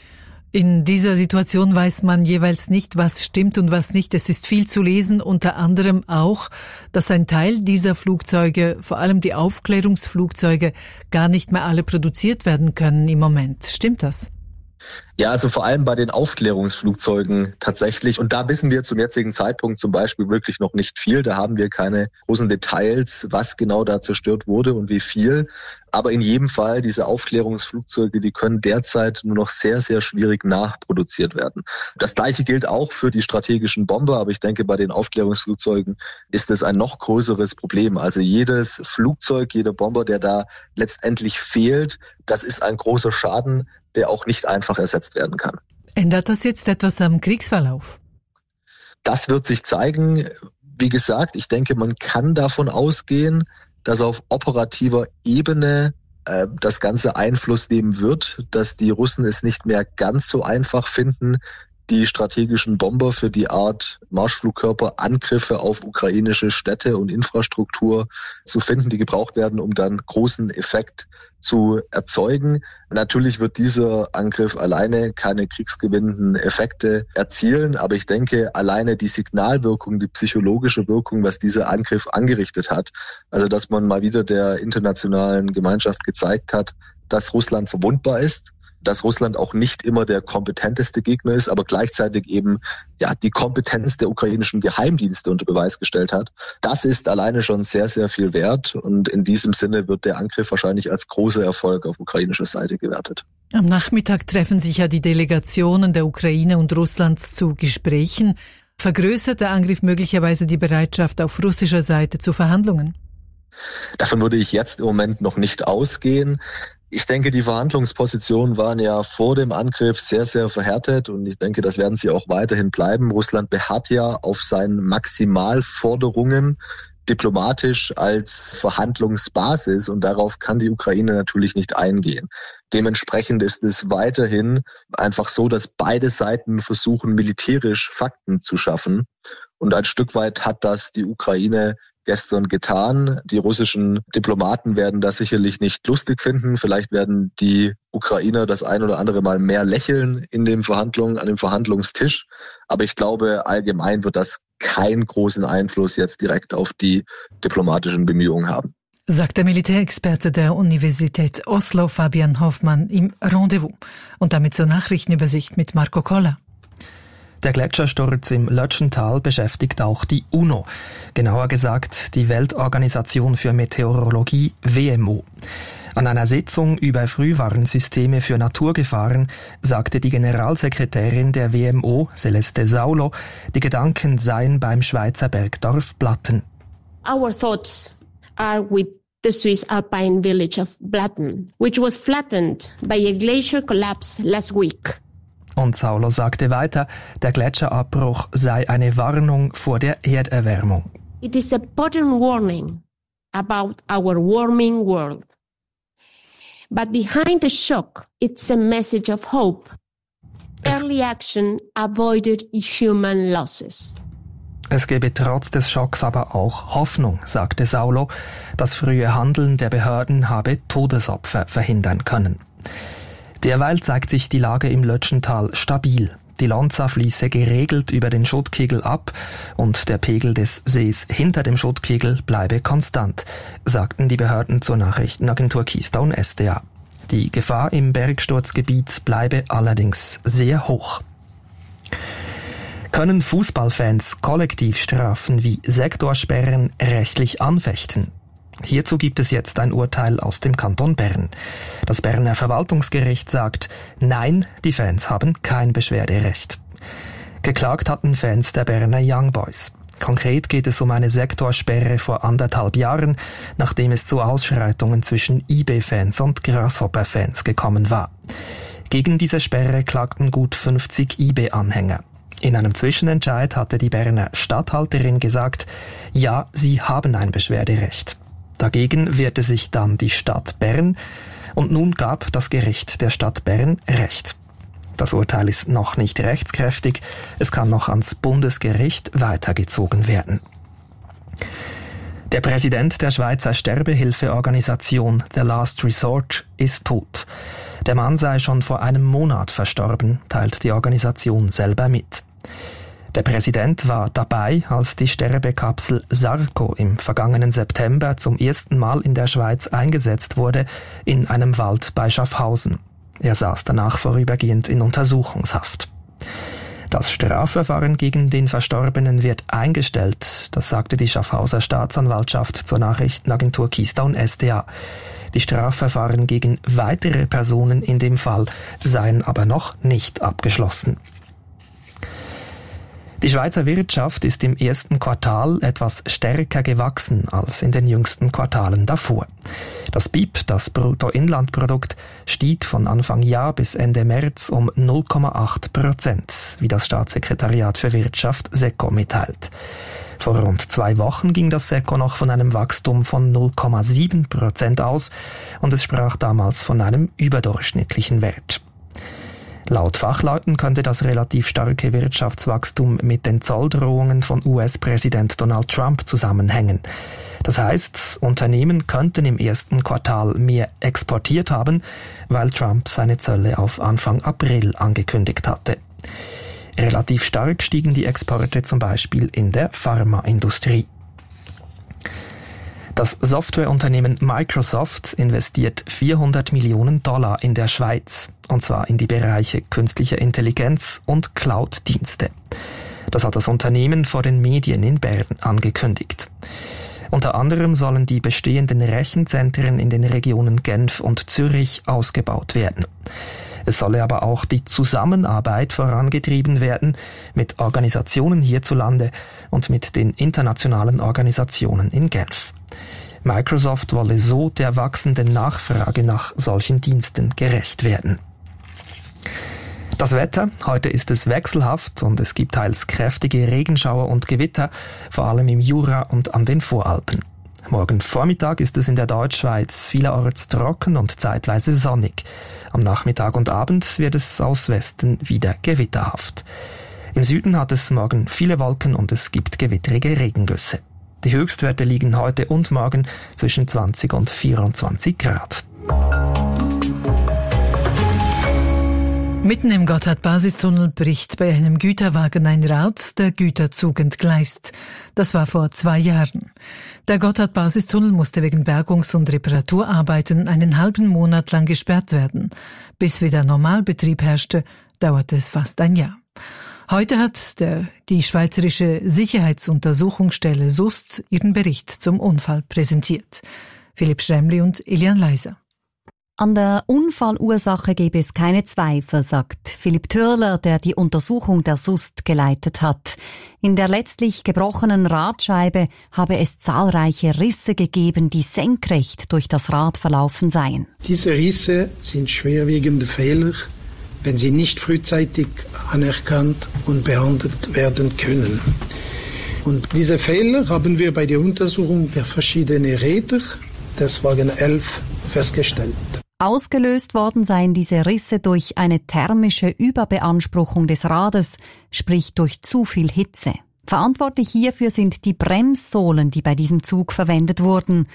In dieser Situation weiß man jeweils nicht, was stimmt und was nicht. Es ist viel zu lesen, unter anderem auch, dass ein Teil dieser Flugzeuge, vor allem die Aufklärungsflugzeuge, gar nicht mehr alle produziert werden können im Moment. Stimmt das? Ja, also vor allem bei den Aufklärungsflugzeugen tatsächlich. Und da wissen wir zum jetzigen Zeitpunkt zum Beispiel wirklich noch nicht viel. Da haben wir keine großen Details, was genau da zerstört wurde und wie viel. Aber in jedem Fall, diese Aufklärungsflugzeuge, die können derzeit nur noch sehr, sehr schwierig nachproduziert werden. Das Gleiche gilt auch für die strategischen Bomber. Aber ich denke, bei den Aufklärungsflugzeugen ist es ein noch größeres Problem. Also jedes Flugzeug, jeder Bomber, der da letztendlich fehlt, das ist ein großer Schaden, der auch nicht einfach ersetzt werden kann. Ändert das jetzt etwas am Kriegsverlauf? Das wird sich zeigen. Wie gesagt, ich denke, man kann davon ausgehen, dass auf operativer Ebene äh, das Ganze Einfluss nehmen wird, dass die Russen es nicht mehr ganz so einfach finden, die strategischen Bomber für die Art Marschflugkörper Angriffe auf ukrainische Städte und Infrastruktur zu finden, die gebraucht werden, um dann großen Effekt zu erzeugen. Natürlich wird dieser Angriff alleine keine kriegsgewinnenden Effekte erzielen, aber ich denke, alleine die Signalwirkung, die psychologische Wirkung, was dieser Angriff angerichtet hat, also dass man mal wieder der internationalen Gemeinschaft gezeigt hat, dass Russland verwundbar ist, dass Russland auch nicht immer der kompetenteste Gegner ist, aber gleichzeitig eben ja die Kompetenz der ukrainischen Geheimdienste unter Beweis gestellt hat. Das ist alleine schon sehr, sehr viel wert, und in diesem Sinne wird der Angriff wahrscheinlich als großer Erfolg auf ukrainischer Seite gewertet. Am Nachmittag treffen sich ja die Delegationen der Ukraine und Russlands zu Gesprächen. Vergrößert der Angriff möglicherweise die Bereitschaft auf russischer Seite zu Verhandlungen? Davon würde ich jetzt im Moment noch nicht ausgehen. Ich denke, die Verhandlungspositionen waren ja vor dem Angriff sehr, sehr verhärtet, und ich denke, das werden sie auch weiterhin bleiben. Russland beharrt ja auf seinen Maximalforderungen diplomatisch als Verhandlungsbasis, und darauf kann die Ukraine natürlich nicht eingehen. Dementsprechend ist es weiterhin einfach so, dass beide Seiten versuchen, militärisch Fakten zu schaffen, und ein Stück weit hat das die Ukraine gestern getan. Die russischen Diplomaten werden das sicherlich nicht lustig finden. Vielleicht werden die Ukrainer das ein oder andere Mal mehr lächeln in den Verhandlungen, an dem Verhandlungstisch. Aber ich glaube, allgemein wird das keinen großen Einfluss jetzt direkt auf die diplomatischen Bemühungen haben. Sagt der Militärexperte der Universität Oslo, Fabian Hoffmann, im Rendezvous. Und damit zur Nachrichtenübersicht mit Marco Koller. Der Gletschersturz im Lötschental beschäftigt auch die UNO, genauer gesagt die Weltorganisation für Meteorologie W M O. An einer Sitzung über Frühwarnsysteme für Naturgefahren sagte die Generalsekretärin der W M O, Celeste Saulo, die Gedanken seien beim Schweizer Bergdorf Blatten. Our thoughts are with the Swiss alpine village of Blatten, which was flattened by a glacier collapse last week. Und Saulo sagte weiter, der Gletscherabbruch sei eine Warnung vor der Erderwärmung. It is a modern warning about our warming world. But behind the shock, it's a message of hope. Early action avoided human losses. Es gebe trotz des Schocks aber auch Hoffnung, sagte Saulo. Das frühe Handeln der Behörden habe Todesopfer verhindern können. Derweil zeigt sich die Lage im Lötschental stabil. Die Lonza fließe geregelt über den Schuttkegel ab und der Pegel des Sees hinter dem Schuttkegel bleibe konstant, sagten die Behörden zur Nachrichtenagentur Keystone S D A. Die Gefahr im Bergsturzgebiet bleibe allerdings sehr hoch. Können Fußballfans Kollektivstrafen wie Sektorsperren rechtlich anfechten? Hierzu gibt es jetzt ein Urteil aus dem Kanton Bern. Das Berner Verwaltungsgericht sagt, nein, die Fans haben kein Beschwerderecht. Geklagt hatten Fans der Berner Young Boys. Konkret geht es um eine Sektorsperre vor anderthalb Jahren, nachdem es zu Ausschreitungen zwischen I B-Fans und Grasshopper-Fans gekommen war. Gegen diese Sperre klagten gut fünfzig I B-Anhänger. In einem Zwischenentscheid hatte die Berner Statthalterin gesagt, ja, sie haben ein Beschwerderecht. Dagegen wehrte sich dann die Stadt Bern und nun gab das Gericht der Stadt Bern Recht. Das Urteil ist noch nicht rechtskräftig, es kann noch ans Bundesgericht weitergezogen werden. Der Präsident der Schweizer Sterbehilfeorganisation The Last Resort ist tot. Der Mann sei schon vor einem Monat verstorben, teilt die Organisation selber mit. Der Präsident war dabei, als die Sterbekapsel Sarko im vergangenen September zum ersten Mal in der Schweiz eingesetzt wurde, in einem Wald bei Schaffhausen. Er saß danach vorübergehend in Untersuchungshaft. Das Strafverfahren gegen den Verstorbenen wird eingestellt, das sagte die Schaffhauser Staatsanwaltschaft zur Nachrichtenagentur Keystone S D A. Die Strafverfahren gegen weitere Personen in dem Fall seien aber noch nicht abgeschlossen. Die Schweizer Wirtschaft ist im ersten Quartal etwas stärker gewachsen als in den jüngsten Quartalen davor. Das B I P, das Bruttoinlandprodukt, stieg von Anfang Jahr bis Ende März um null Komma acht Prozent, wie das Staatssekretariat für Wirtschaft SECO mitteilt. Vor rund zwei Wochen ging das SECO noch von einem Wachstum von null Komma sieben Prozent aus und es sprach damals von einem überdurchschnittlichen Wert. Laut Fachleuten könnte das relativ starke Wirtschaftswachstum mit den Zolldrohungen von U S-Präsident Donald Trump zusammenhängen. Das heißt, Unternehmen könnten im ersten Quartal mehr exportiert haben, weil Trump seine Zölle auf Anfang April angekündigt hatte. Relativ stark stiegen die Exporte zum Beispiel in der Pharmaindustrie. Das Softwareunternehmen Microsoft investiert vierhundert Millionen Dollar in der Schweiz, und zwar in die Bereiche künstliche Intelligenz und Cloud-Dienste. Das hat das Unternehmen vor den Medien in Bern angekündigt. Unter anderem sollen die bestehenden Rechenzentren in den Regionen Genf und Zürich ausgebaut werden. Es solle aber auch die Zusammenarbeit vorangetrieben werden mit Organisationen hierzulande und mit den internationalen Organisationen in Genf. Microsoft wolle so der wachsenden Nachfrage nach solchen Diensten gerecht werden. Das Wetter, heute ist es wechselhaft und es gibt teils kräftige Regenschauer und Gewitter, vor allem im Jura und an den Voralpen. Morgen Vormittag ist es in der Deutschschweiz vielerorts trocken und zeitweise sonnig. Am Nachmittag und Abend wird es aus Westen wieder gewitterhaft. Im Süden hat es morgen viele Wolken und es gibt gewittrige Regengüsse. Die Höchstwerte liegen heute und morgen zwischen zwanzig und vierundzwanzig Grad. Mitten im Gotthard-Basistunnel bricht bei einem Güterwagen ein Rad, der Güterzug entgleist. Das war vor zwei Jahren. Der Gotthard-Basistunnel musste wegen Bergungs- und Reparaturarbeiten einen halben Monat lang gesperrt werden. Bis wieder Normalbetrieb herrschte, dauerte es fast ein Jahr. Heute hat der, die Schweizerische Sicherheitsuntersuchungsstelle S U S T ihren Bericht zum Unfall präsentiert. Philipp Schremli und Elian Leiser. An der Unfallursache gebe es keine Zweifel, sagt Philipp Thürler, der die Untersuchung der S U S T geleitet hat. In der letztlich gebrochenen Radscheibe habe es zahlreiche Risse gegeben, die senkrecht durch das Rad verlaufen seien. Diese Risse sind schwerwiegende Fehler, wenn sie nicht frühzeitig anerkannt und behandelt werden können. Und diese Fehler haben wir bei der Untersuchung der verschiedenen Räder des Wagen elf festgestellt. Ausgelöst worden seien diese Risse durch eine thermische Überbeanspruchung des Rades, sprich durch zu viel Hitze. Verantwortlich hierfür sind die Bremssohlen, die bei diesem Zug verwendet wurden.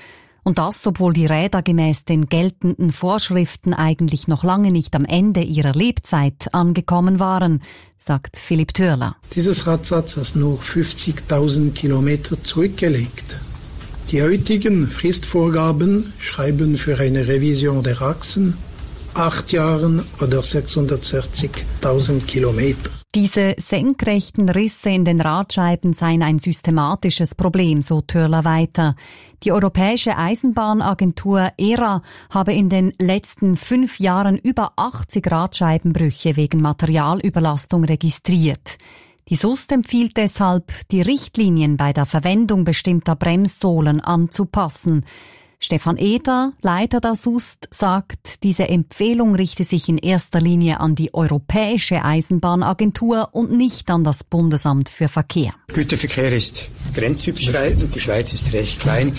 Und das, obwohl die Räder gemäß den geltenden Vorschriften eigentlich noch lange nicht am Ende ihrer Lebzeit angekommen waren, sagt Philipp Thürler. Dieses Radsatz hat nur fünfzigtausend Kilometer zurückgelegt. Die heutigen Fristvorgaben schreiben für eine Revision der Achsen acht Jahren oder sechshundertsechzigtausend Kilometer. Diese senkrechten Risse in den Radscheiben seien ein systematisches Problem, so Thürler weiter. Die Europäische Eisenbahnagentur E R A habe in den letzten fünf Jahren über achtzig Radscheibenbrüche wegen Materialüberlastung registriert. Die S U S T empfiehlt deshalb, die Richtlinien bei der Verwendung bestimmter Bremssohlen anzupassen. Stefan Eder, Leiter der S U S T, sagt, diese Empfehlung richte sich in erster Linie an die Europäische Eisenbahnagentur und nicht an das Bundesamt für Verkehr. Güterverkehr ist grenzüberschreitend, die Schweiz ist recht klein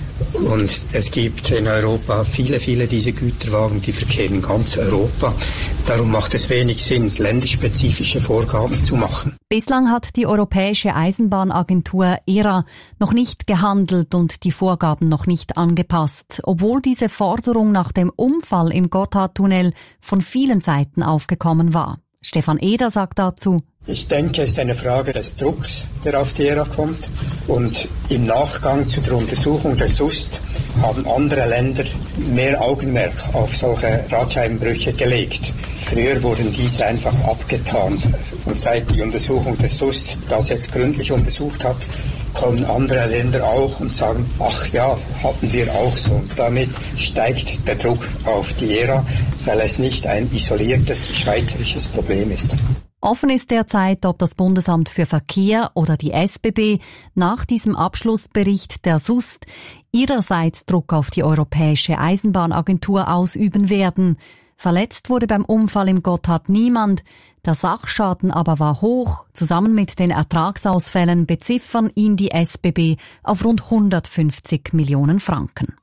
und es gibt in Europa viele, viele diese Güterwagen, die verkehren in ganz Europa. Darum macht es wenig Sinn, länderspezifische Vorgaben zu machen. Bislang hat die Europäische Eisenbahnagentur E R A noch nicht gehandelt und die Vorgaben noch nicht angepasst, obwohl diese Forderung nach dem Unfall im Gotthardtunnel von vielen Seiten aufgekommen war. Stefan Eder sagt dazu: Ich denke, es ist eine Frage des Drucks, der auf die E R A kommt. Und im Nachgang zu der Untersuchung der S U S T haben andere Länder mehr Augenmerk auf solche Radscheibenbrüche gelegt. Früher wurden diese einfach abgetan. Und seit die Untersuchung der S U S T das jetzt gründlich untersucht hat, kommen andere Länder auch und sagen, ach ja, hatten wir auch so. Und damit steigt der Druck auf die E R A, weil es nicht ein isoliertes schweizerisches Problem ist. Offen ist derzeit, ob das Bundesamt für Verkehr oder die S B B nach diesem Abschlussbericht der S U S T ihrerseits Druck auf die Europäische Eisenbahnagentur ausüben werden. Verletzt wurde beim Unfall im Gotthard niemand, der Sachschaden aber war hoch. Zusammen mit den Ertragsausfällen beziffern ihn die S B B auf rund hundertfünfzig Millionen Franken.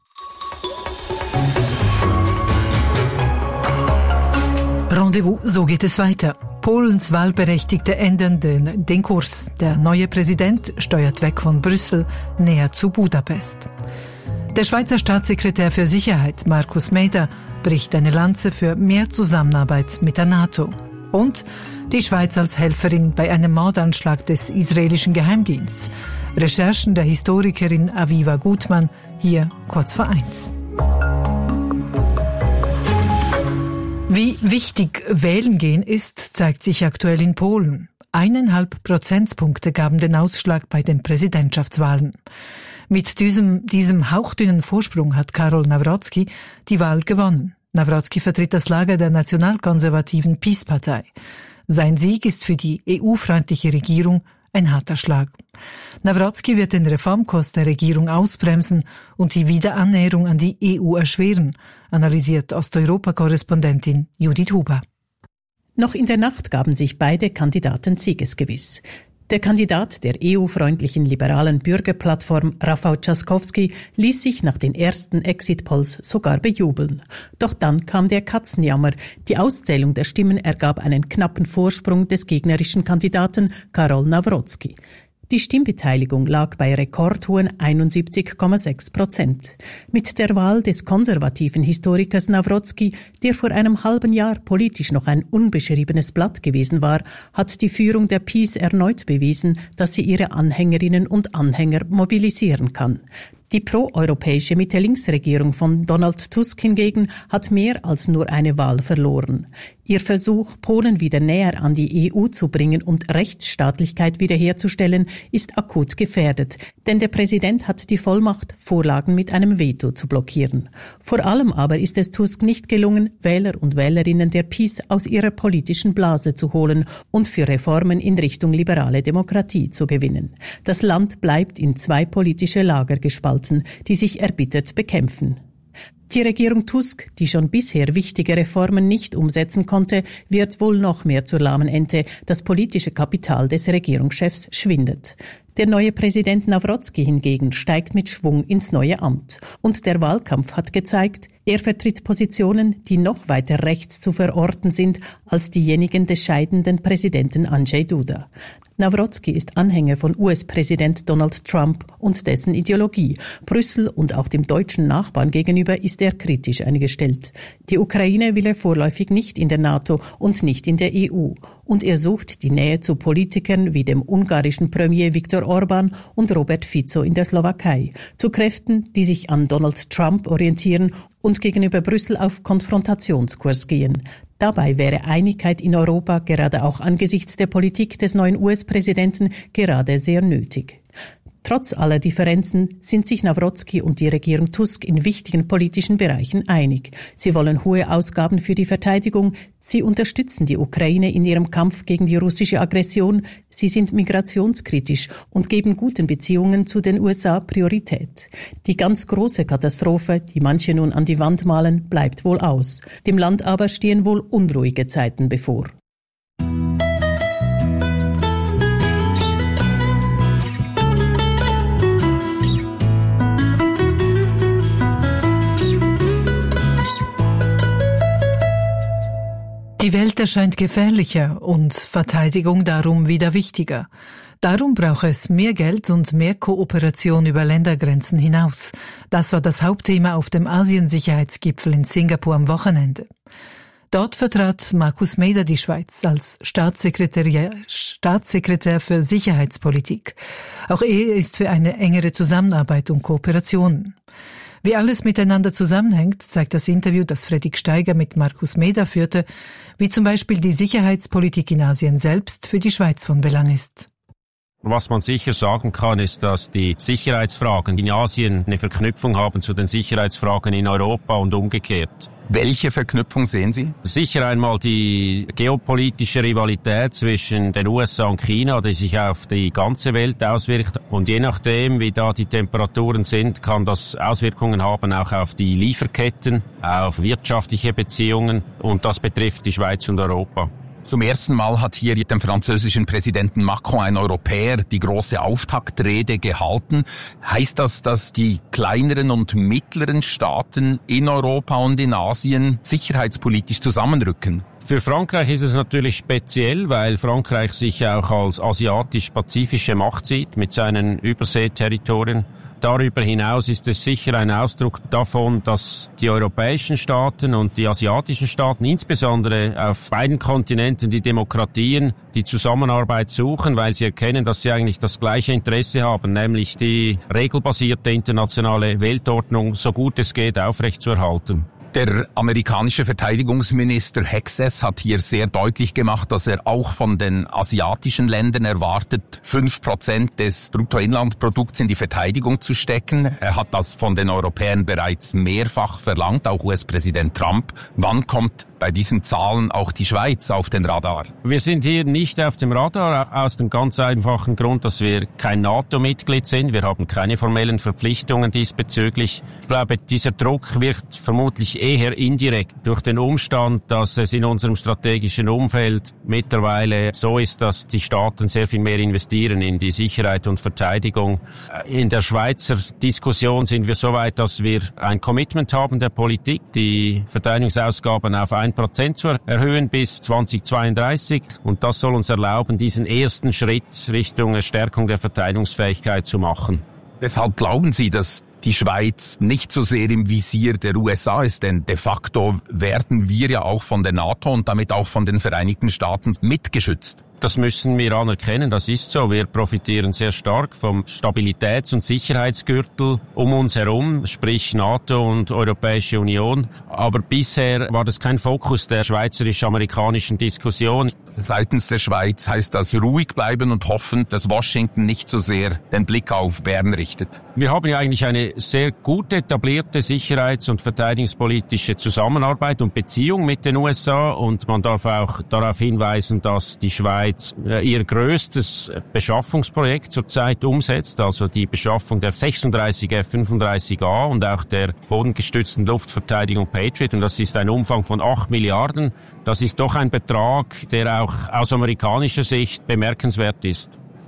Rendezvous, so geht es weiter. Polens Wahlberechtigte ändern den, den Kurs. Der neue Präsident steuert weg von Brüssel, näher zu Budapest. Der Schweizer Staatssekretär für Sicherheit, Markus Meder, bricht eine Lanze für mehr Zusammenarbeit mit der NATO. Und die Schweiz als Helferin bei einem Mordanschlag des israelischen Geheimdienstes. Recherchen der Historikerin Aviva Gutmann, hier kurz vor eins. Wie wichtig Wählen gehen ist, zeigt sich aktuell in Polen. Eineinhalb Prozentpunkte gaben den Ausschlag bei den Präsidentschaftswahlen. Mit diesem, diesem hauchdünnen Vorsprung hat Karol Nawrocki die Wahl gewonnen. Nawrocki vertritt das Lager der nationalkonservativen PiS-Partei. Sein Sieg ist für die E U-freundliche Regierung ein harter Schlag. Nawrocki wird den Reformkurs der Regierung ausbremsen und die Wiederannäherung an die E U erschweren, analysiert Osteuropa-Korrespondentin Judith Huber. Noch in der Nacht gaben sich beide Kandidaten siegesgewiss. Der Kandidat der E U-freundlichen liberalen Bürgerplattform, Rafał Trzaskowski, ließ sich nach den ersten Exit-Polls sogar bejubeln. Doch dann kam der Katzenjammer. Die Auszählung der Stimmen ergab einen knappen Vorsprung des gegnerischen Kandidaten Karol Nawrocki. Die Stimmbeteiligung lag bei rekordhohen einundsiebzig Komma sechs Prozent. Mit der Wahl des konservativen Historikers Nawrocki, der vor einem halben Jahr politisch noch ein unbeschriebenes Blatt gewesen war, hat die Führung der PiS erneut bewiesen, dass sie ihre Anhängerinnen und Anhänger mobilisieren kann. Die proeuropäische Mitte-Links-Regierung von Donald Tusk hingegen hat mehr als nur eine Wahl verloren. Ihr Versuch, Polen wieder näher an die E U zu bringen und Rechtsstaatlichkeit wiederherzustellen, ist akut gefährdet, denn der Präsident hat die Vollmacht, Vorlagen mit einem Veto zu blockieren. Vor allem aber ist es Tusk nicht gelungen, Wähler und Wählerinnen der PiS aus ihrer politischen Blase zu holen und für Reformen in Richtung liberale Demokratie zu gewinnen. Das Land bleibt in zwei politische Lager gespalten, die sich erbittert bekämpfen. Die Regierung Tusk, die schon bisher wichtige Reformen nicht umsetzen konnte, wird wohl noch mehr zur lahmen Ente. Das politische Kapital des Regierungschefs schwindet. Der neue Präsident Nawrocki hingegen steigt mit Schwung ins neue Amt. Und der Wahlkampf hat gezeigt, Er vertritt Positionen, die noch weiter rechts zu verorten sind als diejenigen des scheidenden Präsidenten Andrzej Duda. Nawrocki ist Anhänger von U S-Präsident Donald Trump und dessen Ideologie. Brüssel und auch dem deutschen Nachbarn gegenüber ist er kritisch eingestellt. Die Ukraine will er vorläufig nicht in der NATO und nicht in der E U. Und er sucht die Nähe zu Politikern wie dem ungarischen Premier Viktor Orbán und Robert Fico in der Slowakei, zu Kräften, die sich an Donald Trump orientieren und gegenüber Brüssel auf Konfrontationskurs gehen. Dabei wäre Einigkeit in Europa gerade auch angesichts der Politik des neuen U S-Präsidenten gerade sehr nötig. Trotz aller Differenzen sind sich Nawrocki und die Regierung Tusk in wichtigen politischen Bereichen einig. Sie wollen hohe Ausgaben für die Verteidigung, sie unterstützen die Ukraine in ihrem Kampf gegen die russische Aggression, sie sind migrationskritisch und geben guten Beziehungen zu den U S A Priorität. Die ganz große Katastrophe, die manche nun an die Wand malen, bleibt wohl aus. Dem Land aber stehen wohl unruhige Zeiten bevor. Die Welt erscheint gefährlicher und Verteidigung darum wieder wichtiger. Darum braucht es mehr Geld und mehr Kooperation über Ländergrenzen hinaus. Das war das Hauptthema auf dem Asiensicherheitsgipfel in Singapur am Wochenende. Dort vertrat Markus Meder die Schweiz als Staatssekretär, Staatssekretär für Sicherheitspolitik. Auch er ist für eine engere Zusammenarbeit und Kooperation. Wie alles miteinander zusammenhängt, zeigt das Interview, das Fredrik Steiger mit Markus Meder führte, wie zum Beispiel die Sicherheitspolitik in Asien selbst für die Schweiz von Belang ist. Was man sicher sagen kann, ist, dass die Sicherheitsfragen in Asien eine Verknüpfung haben zu den Sicherheitsfragen in Europa und umgekehrt. Welche Verknüpfung sehen Sie? Sicher einmal die geopolitische Rivalität zwischen den U S A und China, die sich auf die ganze Welt auswirkt. Und je nachdem, wie da die Temperaturen sind, kann das Auswirkungen haben auch auf die Lieferketten, auf wirtschaftliche Beziehungen. Und das betrifft die Schweiz und Europa. Zum ersten Mal hat hier dem französischen Präsidenten Macron, ein Europäer, die große Auftaktrede gehalten. Heißt das, dass die kleineren und mittleren Staaten in Europa und in Asien sicherheitspolitisch zusammenrücken? Für Frankreich ist es natürlich speziell, weil Frankreich sich auch als asiatisch-pazifische Macht sieht mit seinen Überseeterritorien. Darüber hinaus ist es sicher ein Ausdruck davon, dass die europäischen Staaten und die asiatischen Staaten, insbesondere auf beiden Kontinenten die Demokratien, die Zusammenarbeit suchen, weil sie erkennen, dass sie eigentlich das gleiche Interesse haben, nämlich die regelbasierte internationale Weltordnung so gut es geht aufrechtzuerhalten. Der amerikanische Verteidigungsminister Hexes hat hier sehr deutlich gemacht, dass er auch von den asiatischen Ländern erwartet, fünf Prozent des Bruttoinlandprodukts in die Verteidigung zu stecken. Er hat das von den Europäern bereits mehrfach verlangt, auch U S-Präsident Trump. Wann kommt bei diesen Zahlen auch die Schweiz auf den Radar? Wir sind hier nicht auf dem Radar, aus dem ganz einfachen Grund, dass wir kein NATO-Mitglied sind. Wir haben keine formellen Verpflichtungen diesbezüglich. Ich glaube, dieser Druck wird vermutlich eher indirekt durch den Umstand, dass es in unserem strategischen Umfeld mittlerweile so ist, dass die Staaten sehr viel mehr investieren in die Sicherheit und Verteidigung. In der Schweizer Diskussion sind wir so weit, dass wir ein Commitment haben der Politik, die Verteidigungsausgaben auf ein Prozent zu erhöhen bis zweitausendzweiunddreißig. Und das soll uns erlauben, diesen ersten Schritt Richtung Stärkung der Verteidigungsfähigkeit zu machen. Weshalb glauben Sie, dass die Schweiz nicht so sehr im Visier der U S A ist, denn de facto werden wir ja auch von der NATO und damit auch von den Vereinigten Staaten mitgeschützt. Das müssen wir anerkennen, das ist so. Wir profitieren sehr stark vom Stabilitäts- und Sicherheitsgürtel um uns herum, sprich NATO und Europäische Union. Aber bisher war das kein Fokus der schweizerisch-amerikanischen Diskussion. Seitens der Schweiz heißt das ruhig bleiben und hoffen, dass Washington nicht so sehr den Blick auf Bern richtet. Wir haben ja eigentlich eine sehr gut etablierte sicherheits- und verteidigungspolitische Zusammenarbeit und Beziehung mit den U S A. Und man darf auch darauf hinweisen, dass die Schweiz ihr größtes Beschaffungsprojekt zurzeit umsetzt, also die Beschaffung der sechsunddreißig F fünfunddreißig A und auch der bodengestützten Luftverteidigung Patriot. Und das ist ein Umfang von acht Milliarden. Das ist doch ein Betrag, der auch aus amerikanischer Sicht bemerkenswert ist.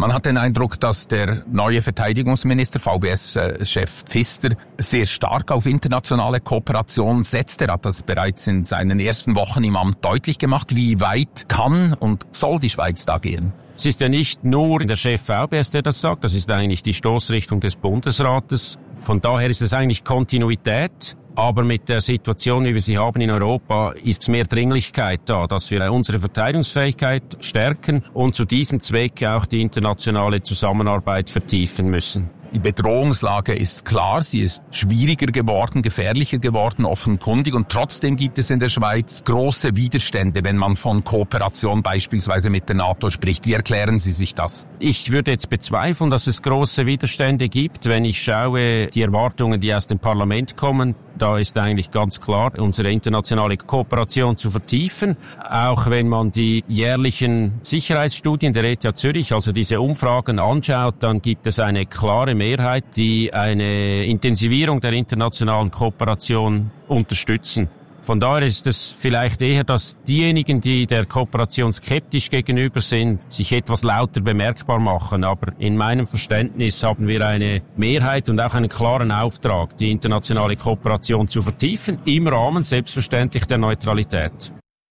Man hat den Eindruck, dass der neue Verteidigungsminister, V B S-Chef Pfister, sehr stark auf internationale Kooperation setzt. Er hat das bereits in seinen ersten Wochen im Amt deutlich gemacht. Wie weit kann und soll die Schweiz da gehen? Es ist ja nicht nur der Chef V B S, der das sagt, das ist eigentlich die Stoßrichtung des Bundesrates. Von daher ist es eigentlich Kontinuität. Aber mit der Situation, wie wir sie haben in Europa, ist mehr Dringlichkeit da, dass wir unsere Verteidigungsfähigkeit stärken und zu diesem Zweck auch die internationale Zusammenarbeit vertiefen müssen. Die Bedrohungslage ist klar, sie ist schwieriger geworden, gefährlicher geworden, offenkundig. Und trotzdem gibt es in der Schweiz große Widerstände, wenn man von Kooperation beispielsweise mit der NATO spricht. Wie erklären Sie sich das? Ich würde jetzt bezweifeln, dass es große Widerstände gibt. Wenn ich schaue, die Erwartungen, die aus dem Parlament kommen, da ist eigentlich ganz klar, unsere internationale Kooperation zu vertiefen. Auch wenn man die jährlichen Sicherheitsstudien der E T H Zürich, also diese Umfragen anschaut, dann gibt es eine klare Mehrheit, die eine Intensivierung der internationalen Kooperation unterstützen. Von daher ist es vielleicht eher, dass diejenigen, die der Kooperation skeptisch gegenüber sind, sich etwas lauter bemerkbar machen. Aber in meinem Verständnis haben wir eine Mehrheit und auch einen klaren Auftrag, die internationale Kooperation zu vertiefen, im Rahmen selbstverständlich der Neutralität.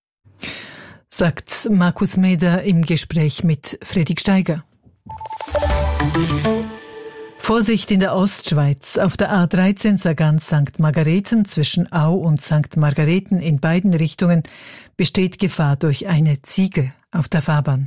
Sagt Markus Meder im Gespräch mit Fredrik Steiger. Vorsicht in der Ostschweiz. Auf der A dreizehn Sargans-Sankt Margareten zwischen Au und Sankt Margareten in beiden Richtungen besteht Gefahr durch eine Ziege auf der Fahrbahn.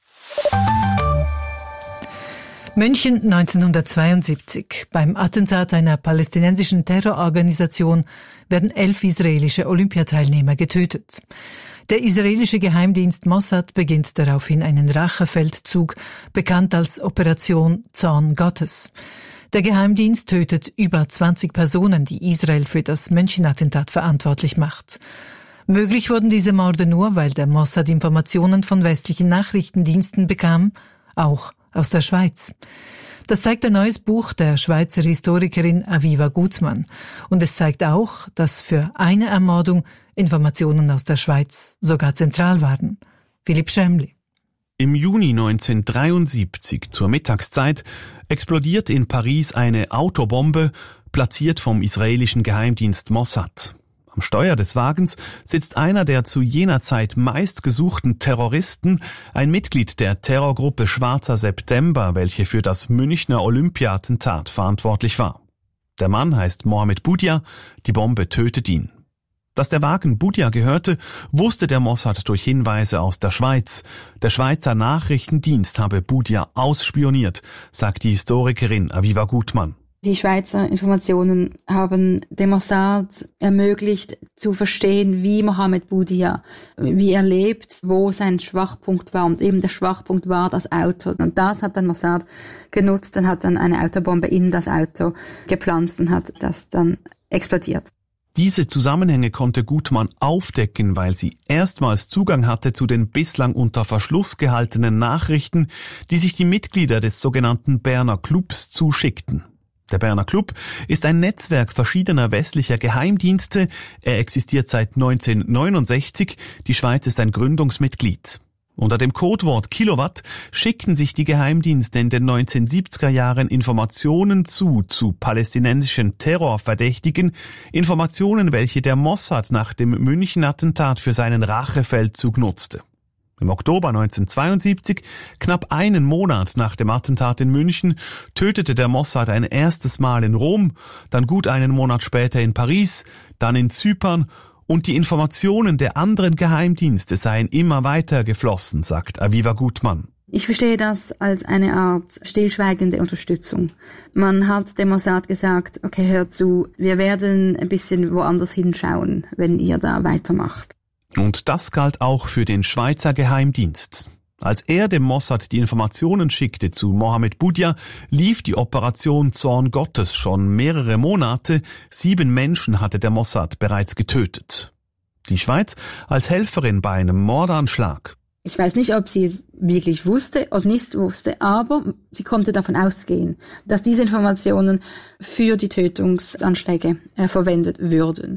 München neunzehnhundertzweiundsiebzig. Beim Attentat einer palästinensischen Terrororganisation werden elf israelische Olympiateilnehmer getötet. Der israelische Geheimdienst Mossad beginnt daraufhin einen Rachefeldzug, bekannt als Operation Zorn Gottes. Der Geheimdienst tötet über zwanzig Personen, die Israel für das München-Attentat verantwortlich macht. Möglich wurden diese Morde nur, weil der Mossad Informationen von westlichen Nachrichtendiensten bekam, auch aus der Schweiz. Das zeigt ein neues Buch der Schweizer Historikerin Aviva Gutmann. Und es zeigt auch, dass für eine Ermordung Informationen aus der Schweiz sogar zentral waren. Philipp Schemli. Im Juni neunzehnhundertdreiundsiebzig zur Mittagszeit explodiert in Paris eine Autobombe, platziert vom israelischen Geheimdienst Mossad. Am Steuer des Wagens sitzt einer der zu jener Zeit meistgesuchten Terroristen, ein Mitglied der Terrorgruppe Schwarzer September, welche für das Münchner Olympia-Attentat verantwortlich war. Der Mann heißt Mohamed Boudia, die Bombe tötet ihn. Dass der Wagen Boudia gehörte, wusste der Mossad durch Hinweise aus der Schweiz. Der Schweizer Nachrichtendienst habe Boudia ausspioniert, sagt die Historikerin Aviva Gutmann. Die Schweizer Informationen haben dem Mossad ermöglicht, zu verstehen, wie Mohamed Boudia, wie er lebt, wo sein Schwachpunkt war. Und eben der Schwachpunkt war das Auto. Und das hat dann Mossad genutzt und hat dann eine Autobombe in das Auto gepflanzt und hat das dann explodiert. Diese Zusammenhänge konnte Gutmann aufdecken, weil sie erstmals Zugang hatte zu den bislang unter Verschluss gehaltenen Nachrichten, die sich die Mitglieder des sogenannten Berner Clubs zuschickten. Der Berner Club ist ein Netzwerk verschiedener westlicher Geheimdienste. Er existiert seit neunzehnhundertneunundsechzig. Die Schweiz ist ein Gründungsmitglied. Unter dem Codewort Kilowatt schickten sich die Geheimdienste in den neunzehnhundertsiebziger Jahren Informationen zu, zu palästinensischen Terrorverdächtigen, Informationen, welche der Mossad nach dem München-Attentat für seinen Rachefeldzug nutzte. Im Oktober neunzehnhundertzweiundsiebzig, knapp einen Monat nach dem Attentat in München, tötete der Mossad ein erstes Mal in Rom, dann gut einen Monat später in Paris, dann in Zypern, und die Informationen der anderen Geheimdienste seien immer weiter geflossen, sagt Aviva Gutmann. Ich verstehe das als eine Art stillschweigende Unterstützung. Man hat dem Mossad gesagt, okay, hör zu, wir werden ein bisschen woanders hinschauen, wenn ihr da weitermacht. Und das galt auch für den Schweizer Geheimdienst. Als er dem Mossad die Informationen schickte zu Mohamed Boudia, lief die Operation Zorn Gottes schon mehrere Monate. Sieben Menschen hatte der Mossad bereits getötet. Die Schweiz als Helferin bei einem Mordanschlag. Ich weiß nicht, ob sie es wirklich wusste oder nicht wusste, aber sie konnte davon ausgehen, dass diese Informationen für die Tötungsanschläge äh, verwendet würden.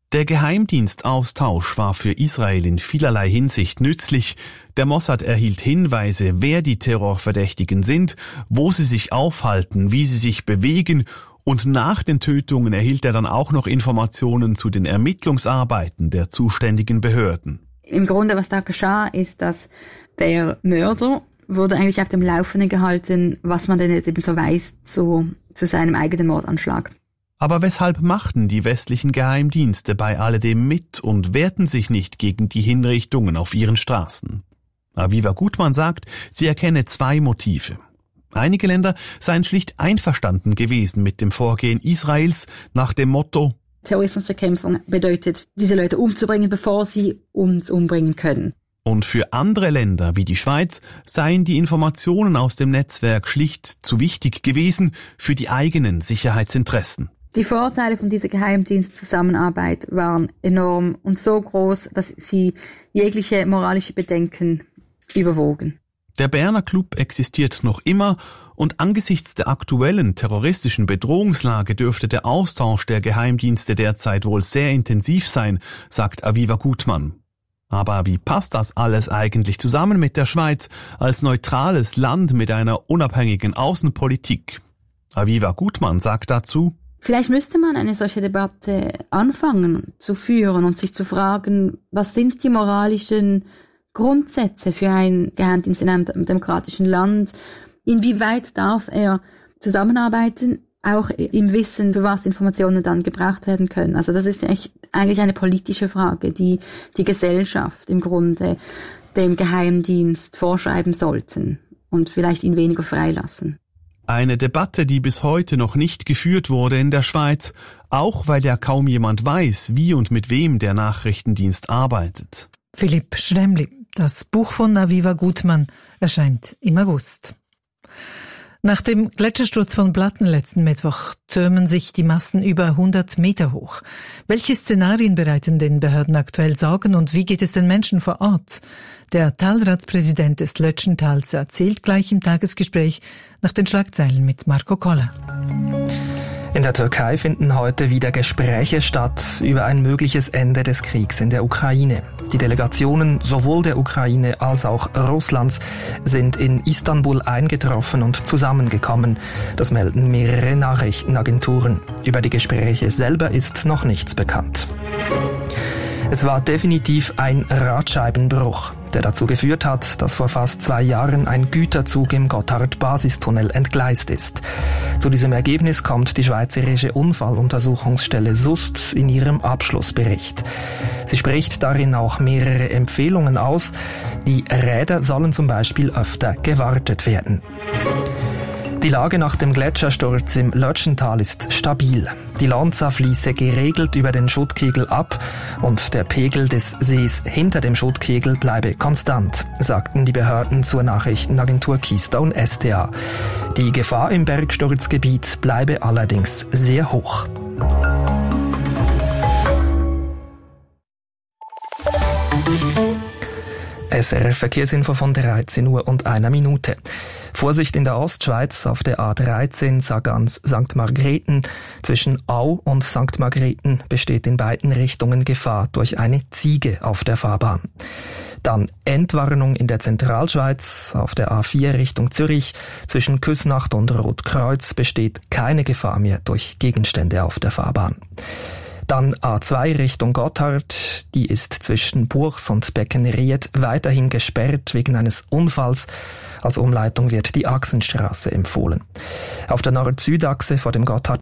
Der Geheimdienstaustausch war für Israel in vielerlei Hinsicht nützlich. Der Mossad erhielt Hinweise, wer die Terrorverdächtigen sind, wo sie sich aufhalten, wie sie sich bewegen, und nach den Tötungen erhielt er dann auch noch Informationen zu den Ermittlungsarbeiten der zuständigen Behörden. Im Grunde, was da geschah, ist, dass der Mörder wurde eigentlich auf dem Laufenden gehalten, was man denn jetzt eben so weiß zu, zu seinem eigenen Mordanschlag. Aber weshalb machten die westlichen Geheimdienste bei alledem mit und wehrten sich nicht gegen die Hinrichtungen auf ihren Straßen? Aviva Gutmann sagt, sie erkenne zwei Motive. Einige Länder seien schlicht einverstanden gewesen mit dem Vorgehen Israels nach dem Motto: Terrorismusbekämpfung bedeutet, diese Leute umzubringen, bevor sie uns umbringen können. Und für andere Länder wie die Schweiz seien die Informationen aus dem Netzwerk schlicht zu wichtig gewesen für die eigenen Sicherheitsinteressen. Die Vorteile von dieser Geheimdienstzusammenarbeit waren enorm und so groß, dass sie jegliche moralische Bedenken überwogen. Der Berner Club existiert noch immer und angesichts der aktuellen terroristischen Bedrohungslage dürfte der Austausch der Geheimdienste derzeit wohl sehr intensiv sein, sagt Aviva Gutmann. Aber wie passt das alles eigentlich zusammen mit der Schweiz als neutrales Land mit einer unabhängigen Außenpolitik? Aviva Gutmann sagt dazu: Vielleicht müsste man eine solche Debatte anfangen zu führen und sich zu fragen, was sind die moralischen Grundsätze für einen Geheimdienst in einem demokratischen Land? Inwieweit darf er zusammenarbeiten, auch im Wissen, für was Informationen dann gebraucht werden können? Also das ist echt eigentlich eine politische Frage, die die Gesellschaft im Grunde dem Geheimdienst vorschreiben sollten und vielleicht ihn weniger freilassen. Eine Debatte, die bis heute noch nicht geführt wurde in der Schweiz, auch weil ja kaum jemand weiß, wie und mit wem der Nachrichtendienst arbeitet. Philipp Schremli, das Buch von Aviva Gutmann, erscheint im August. Nach dem Gletschersturz von Blatten letzten Mittwoch türmen sich die Massen über hundert Meter hoch. Welche Szenarien bereiten den Behörden aktuell Sorgen und wie geht es den Menschen vor Ort? Der Talratspräsident des Lötschentals erzählt gleich im Tagesgespräch nach den Schlagzeilen mit Marco Koller. In der Türkei finden heute wieder Gespräche statt über ein mögliches Ende des Kriegs in der Ukraine. Die Delegationen sowohl der Ukraine als auch Russlands sind in Istanbul eingetroffen und zusammengekommen. Das melden mehrere Nachrichtenagenturen. Über die Gespräche selber ist noch nichts bekannt. Es war definitiv ein Radscheibenbruch, der dazu geführt hat, dass vor fast zwei Jahren ein Güterzug im Gotthard-Basistunnel entgleist ist. Zu diesem Ergebnis kommt die Schweizerische Unfalluntersuchungsstelle S U S T in ihrem Abschlussbericht. Sie spricht darin auch mehrere Empfehlungen aus. Die Räder sollen zum Beispiel öfter gewartet werden. Die Lage nach dem Gletschersturz im Lötschental ist stabil. Die Lonza fließe geregelt über den Schuttkegel ab und der Pegel des Sees hinter dem Schuttkegel bleibe konstant, sagten die Behörden zur Nachrichtenagentur Keystone S T A. Die Gefahr im Bergsturzgebiet bleibe allerdings sehr hoch. S R F Verkehrsinfo von dreizehn Uhr und einer Minute. Vorsicht in der Ostschweiz auf der A dreizehn Sargans Sankt Margrethen. Zwischen Au und Sankt Margrethen besteht in beiden Richtungen Gefahr durch eine Ziege auf der Fahrbahn. Dann Entwarnung in der Zentralschweiz auf der A vier Richtung Zürich. Zwischen Küsnacht und Rotkreuz besteht keine Gefahr mehr durch Gegenstände auf der Fahrbahn. Dann A zwei Richtung Gotthard, die ist zwischen Buchs und Beckenried weiterhin gesperrt wegen eines Unfalls. Als Umleitung wird die Achsenstraße empfohlen. Auf der Nord-Süd-Achse vor dem Gotthard